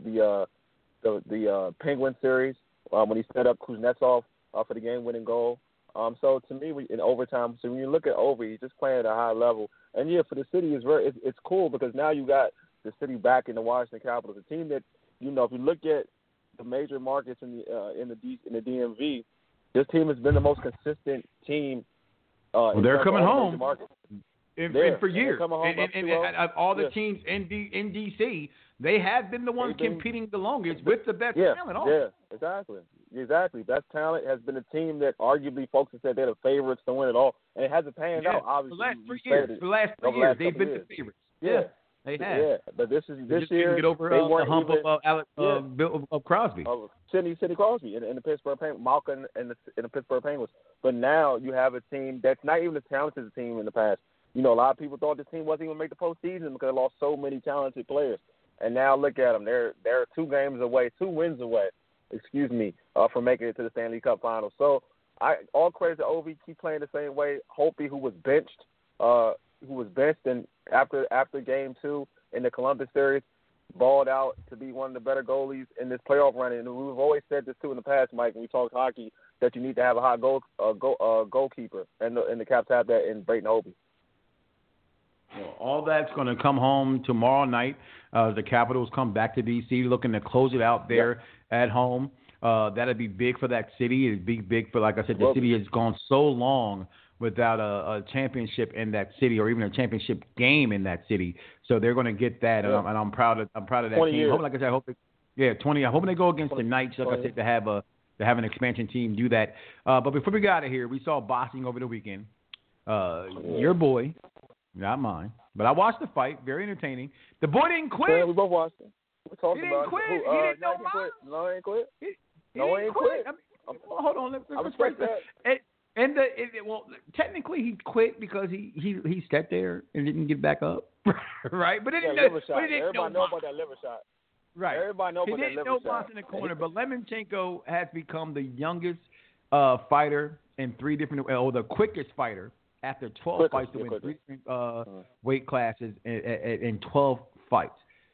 the Penguin series when he set up Kuznetsov for the game-winning goal. So to me, in overtime, so when you look at Ovi, he's just playing at a high level. And yeah, for the city, it's cool because now you got the city back in the Washington Capitals, a team that, you know, if you look at the major markets in the DMV, this team has been the most consistent team. They're coming home for years. And all the teams in DC, they have been the ones competing the longest with the best talent. Yeah, exactly. Best talent has been a team that arguably folks have said they're the favorites to win it all, and it hasn't panned out. Obviously, the last 3 years, they've been the favorites. Yeah. They have. Yeah, but this year get over the hump of Crosby. Sidney Crosby in the Pittsburgh Penguins, Malkin in the Pittsburgh Penguins. But now you have a team that's not even as talented as a team in the past. You know, a lot of people thought this team wasn't even going to make the postseason because they lost so many talented players. And now look at them. They're 2 wins away, from making it to the Stanley Cup Finals. So all credit to Ovi. Keep playing the same way. Holtby, who was benched and after game 2 in the Columbus series, balled out to be one of the better goalies in this playoff run. And we've always said this too in the past, Mike, when we talk hockey, that you need to have a hot goalkeeper, and the Caps have that in Brayden Holby. Well, all that's going to come home tomorrow night. The Capitals come back to D.C. looking to close it out there at home. That'll be big for that city. It'd be big for, like I said, the city has gone so long without a championship in that city, or even a championship game in that city. So they're going to get that, and I'm proud of that team. Like I said, I hope 20. I'm hoping they go against the Knights, like I said, to have an expansion team do that. But before we got out of here, we saw boxing over the weekend. Your boy, not mine, but I watched the fight. Very entertaining. The boy didn't quit. Yeah, we both watched it. We talked he didn't quit. He didn't know mine. No, he ain't quit. He didn't quit. I mean, hold on. Let's break that. Well, technically he quit because he sat there and didn't get back up, right? But everybody know about that liver shot. Right. Everybody know about that liver shot. He didn't know box in the corner, but Lemchenko has become the youngest fighter in 3 different, or the quickest fighter after 12 fights to win 3 different weight classes in 12 fights.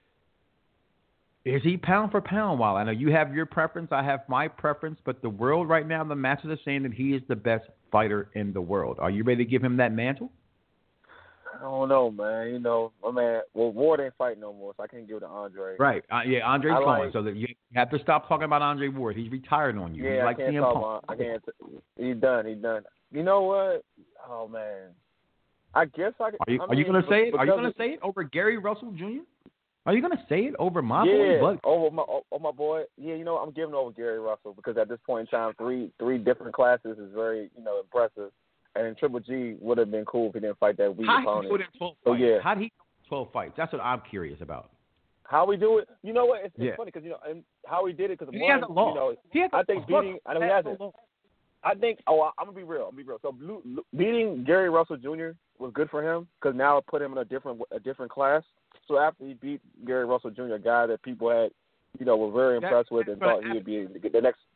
Is he pound for pound? While I know you have your preference, I have my preference, but the world right now, the masters are saying that he is the best fighter in the world. Are you ready to give him that mantle? I don't know, man. You know, my man. Well, Ward ain't fighting no more, so I can't give it to Andre. Right. Andre's gone, so that you have to stop talking about Andre Ward. He's retired on you. Yeah, He's like I can't talk about. I can't. He's done. You know what? Oh man. I guess I. Are you going to say it? Are you going to say it over Gary Russell Jr.? Are you going to say it over my boy? Yeah, over my boy. Yeah, you know, I'm giving over Gary Russell because at this point in time, three different classes is very, impressive. And Triple G would have been cool if he didn't fight that weak opponent. How did he put in 12 fights? So, yeah. How did he 12 fights? That's what I'm curious about. How we do it? You know what? It's funny because, and how he did it because he hasn't lost. I think beating – I know he hasn't. I think. Oh, I'm gonna be real. So beating Gary Russell Jr. was good for him because now it put him in a different class. So after he beat Gary Russell Jr., a guy that people had, were very impressed with and thought he would be able to get the next.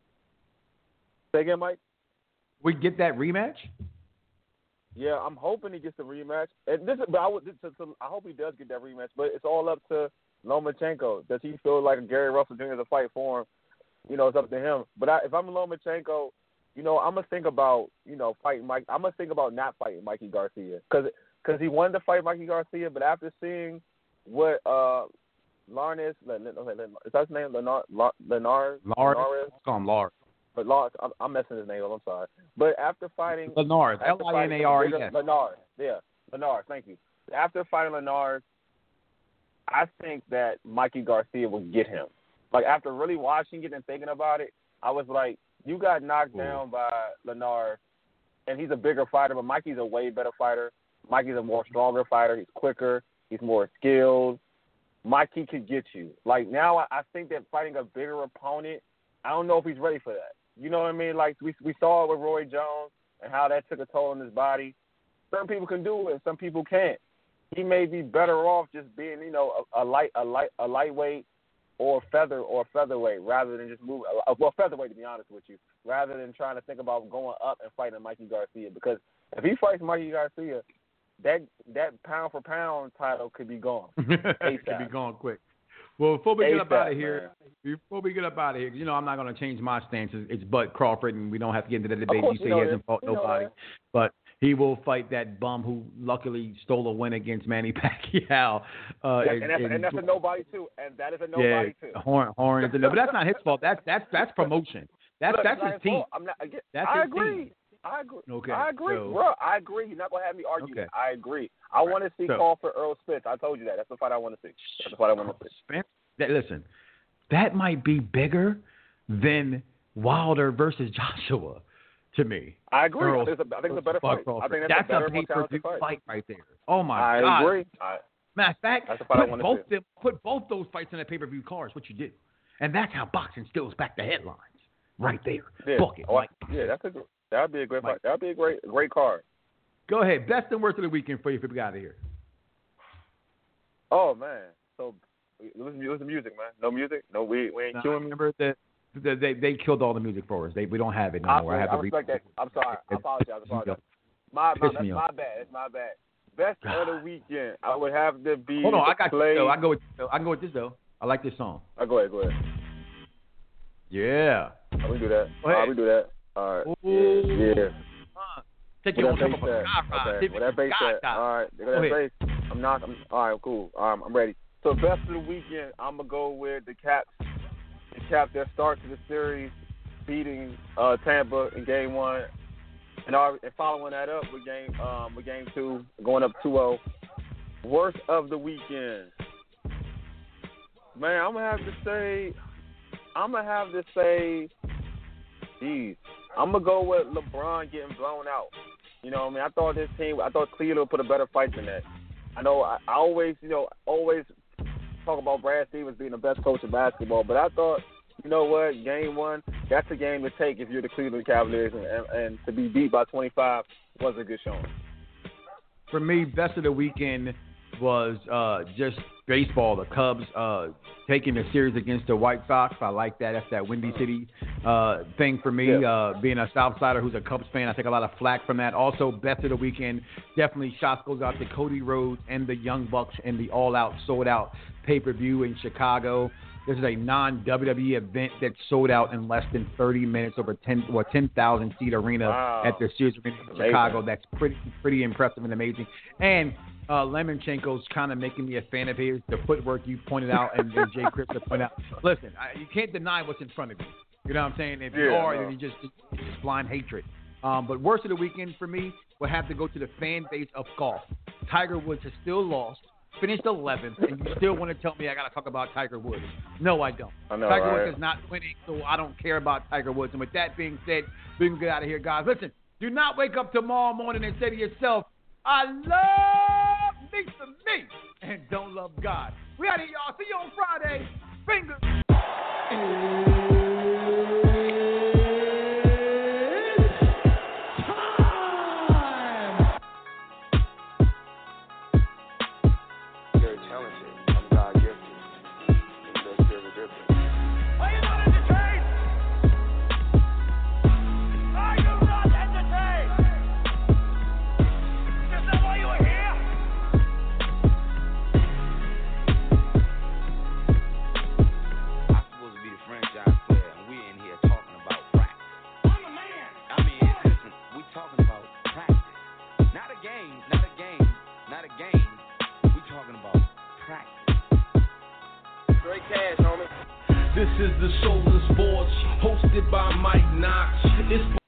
Say again, Mike. We get that rematch. Yeah, I'm hoping he gets the rematch. And I hope he does get that rematch. But it's all up to Lomachenko. Does he feel like Gary Russell Jr. is a fight for him? It's up to him. But if I'm Lomachenko, I'm gonna think about fighting Mike. I'm gonna think about not fighting Mikey Garcia because he wanted to fight Mikey Garcia, but after seeing what Larnes, is that his name? Linares? Call him Lars. But Lars, I'm messing his name up. I'm sorry. But after fighting Linares, Linares, Linares, yeah, Linares. Thank you. After fighting Linares, I think that Mikey Garcia will get him. Like after really watching it and thinking about it, I was like, you got knocked down by Linares, and he's a bigger fighter, but Mikey's a way better fighter. Mikey's a more stronger fighter. He's quicker. He's more skilled. Mikey could get you. Like now, I think that fighting a bigger opponent, I don't know if he's ready for that. You know what I mean? Like we saw it with Roy Jones and how that took a toll on his body. Some people can do it, and some people can't. He may be better off just being, a lightweight or featherweight rather than just move. Well, featherweight to be honest with you, rather than trying to think about going up and fighting Mikey Garcia. Because if he fights Mikey Garcia, that pound for pound title could be gone. Could be gone quick. Well, before we get up out of here, I'm not going to change my stance. It's Bud Crawford, and we don't have to get into the debate. You say he hasn't fought nobody, but he will fight that bum who luckily stole a win against Manny Pacquiao. And that's a nobody too. And that is a nobody too. Horn is a no, but that's not his fault. That's promotion. That's his team. I agree. Okay. I agree, so, bro. I agree. You're not going to have me argue that. I agree. I want to see Crawford Earl Spence. I told you that. That's the fight I want to see. That's the fight I want to see. Spence, listen, that might be bigger than Wilder versus Joshua to me. I agree. I think it's a better fight. I think that's a better, more talented fight right there. Oh, my God. I agree. Matter of fact, that's the fight I want to see. Put both those fights in the pay-per-view cards, what you do. And that's how boxing steals back the headlines. Right there. Yeah. Book it. That'd be a great fight. That'd be a great card. Go ahead. Best and worst of the weekend for you if we got out of here. Oh, man. So, listen to music, man. No music? No, we ain't queuing. Remember that they killed all the music for us. We don't have it no more. I respect that. I'm sorry. I apologize. That's my bad. It's my bad. Best of the weekend, I would have to be. Hold on, I got you. I can go with this though. I like this song. Go ahead. Yeah. We do that. We do that. All right. Yeah. Take your own bass at? Okay. With that bass at? All right. Look at that bass. All right, cool. I'm ready. So best of the weekend, I'm gonna go with the Caps. The Caps, their start to the series, beating Tampa in Game 1, and following that up with Game 2, going up 2-0. Worst of the weekend, man. I'm gonna have to say, geez. I'm going to go with LeBron getting blown out. You know what I mean? I thought Cleveland would put a better fight than that. I know I always talk about Brad Stevens being the best coach in basketball, but I thought, you know what, Game 1, that's a game to take if you're the Cleveland Cavaliers, and to be beat by 25 was a good showing. For me, best of the weekend was just baseball. The Cubs taking the series against the White Sox. I like that. That's that Windy City thing for me. Being a South Sider who's a Cubs fan, I take a lot of flack from that. Also, best of the weekend, definitely shots goes out to Cody Rhodes and the Young Bucks in the all-out, sold-out pay-per-view in Chicago. This is a non-WWE event that sold out in less than 30 minutes over 10,000-seat arena at the Sears Arena in Chicago. That's pretty impressive and amazing. And Lemonchenko's kind of making me a fan of his. The footwork you pointed out and Jay Cripps pointed out. Listen, you can't deny what's in front of you. You know what I'm saying? If you are, then you just blind hatred. But worst of the weekend for me will have to go to the fan base of golf. Tiger Woods has still lost, finished 11th, and you still want to tell me I got to talk about Tiger Woods. No, I don't. Tiger Woods is not winning, so I don't care about Tiger Woods. And with that being said, we can get out of here, guys. Listen, do not wake up tomorrow morning and say to yourself, I love me some me, and don't love God. We out of here, y'all. See you on Friday. Fingers. This is the Shoulder Sports, hosted by Mike Knox. It's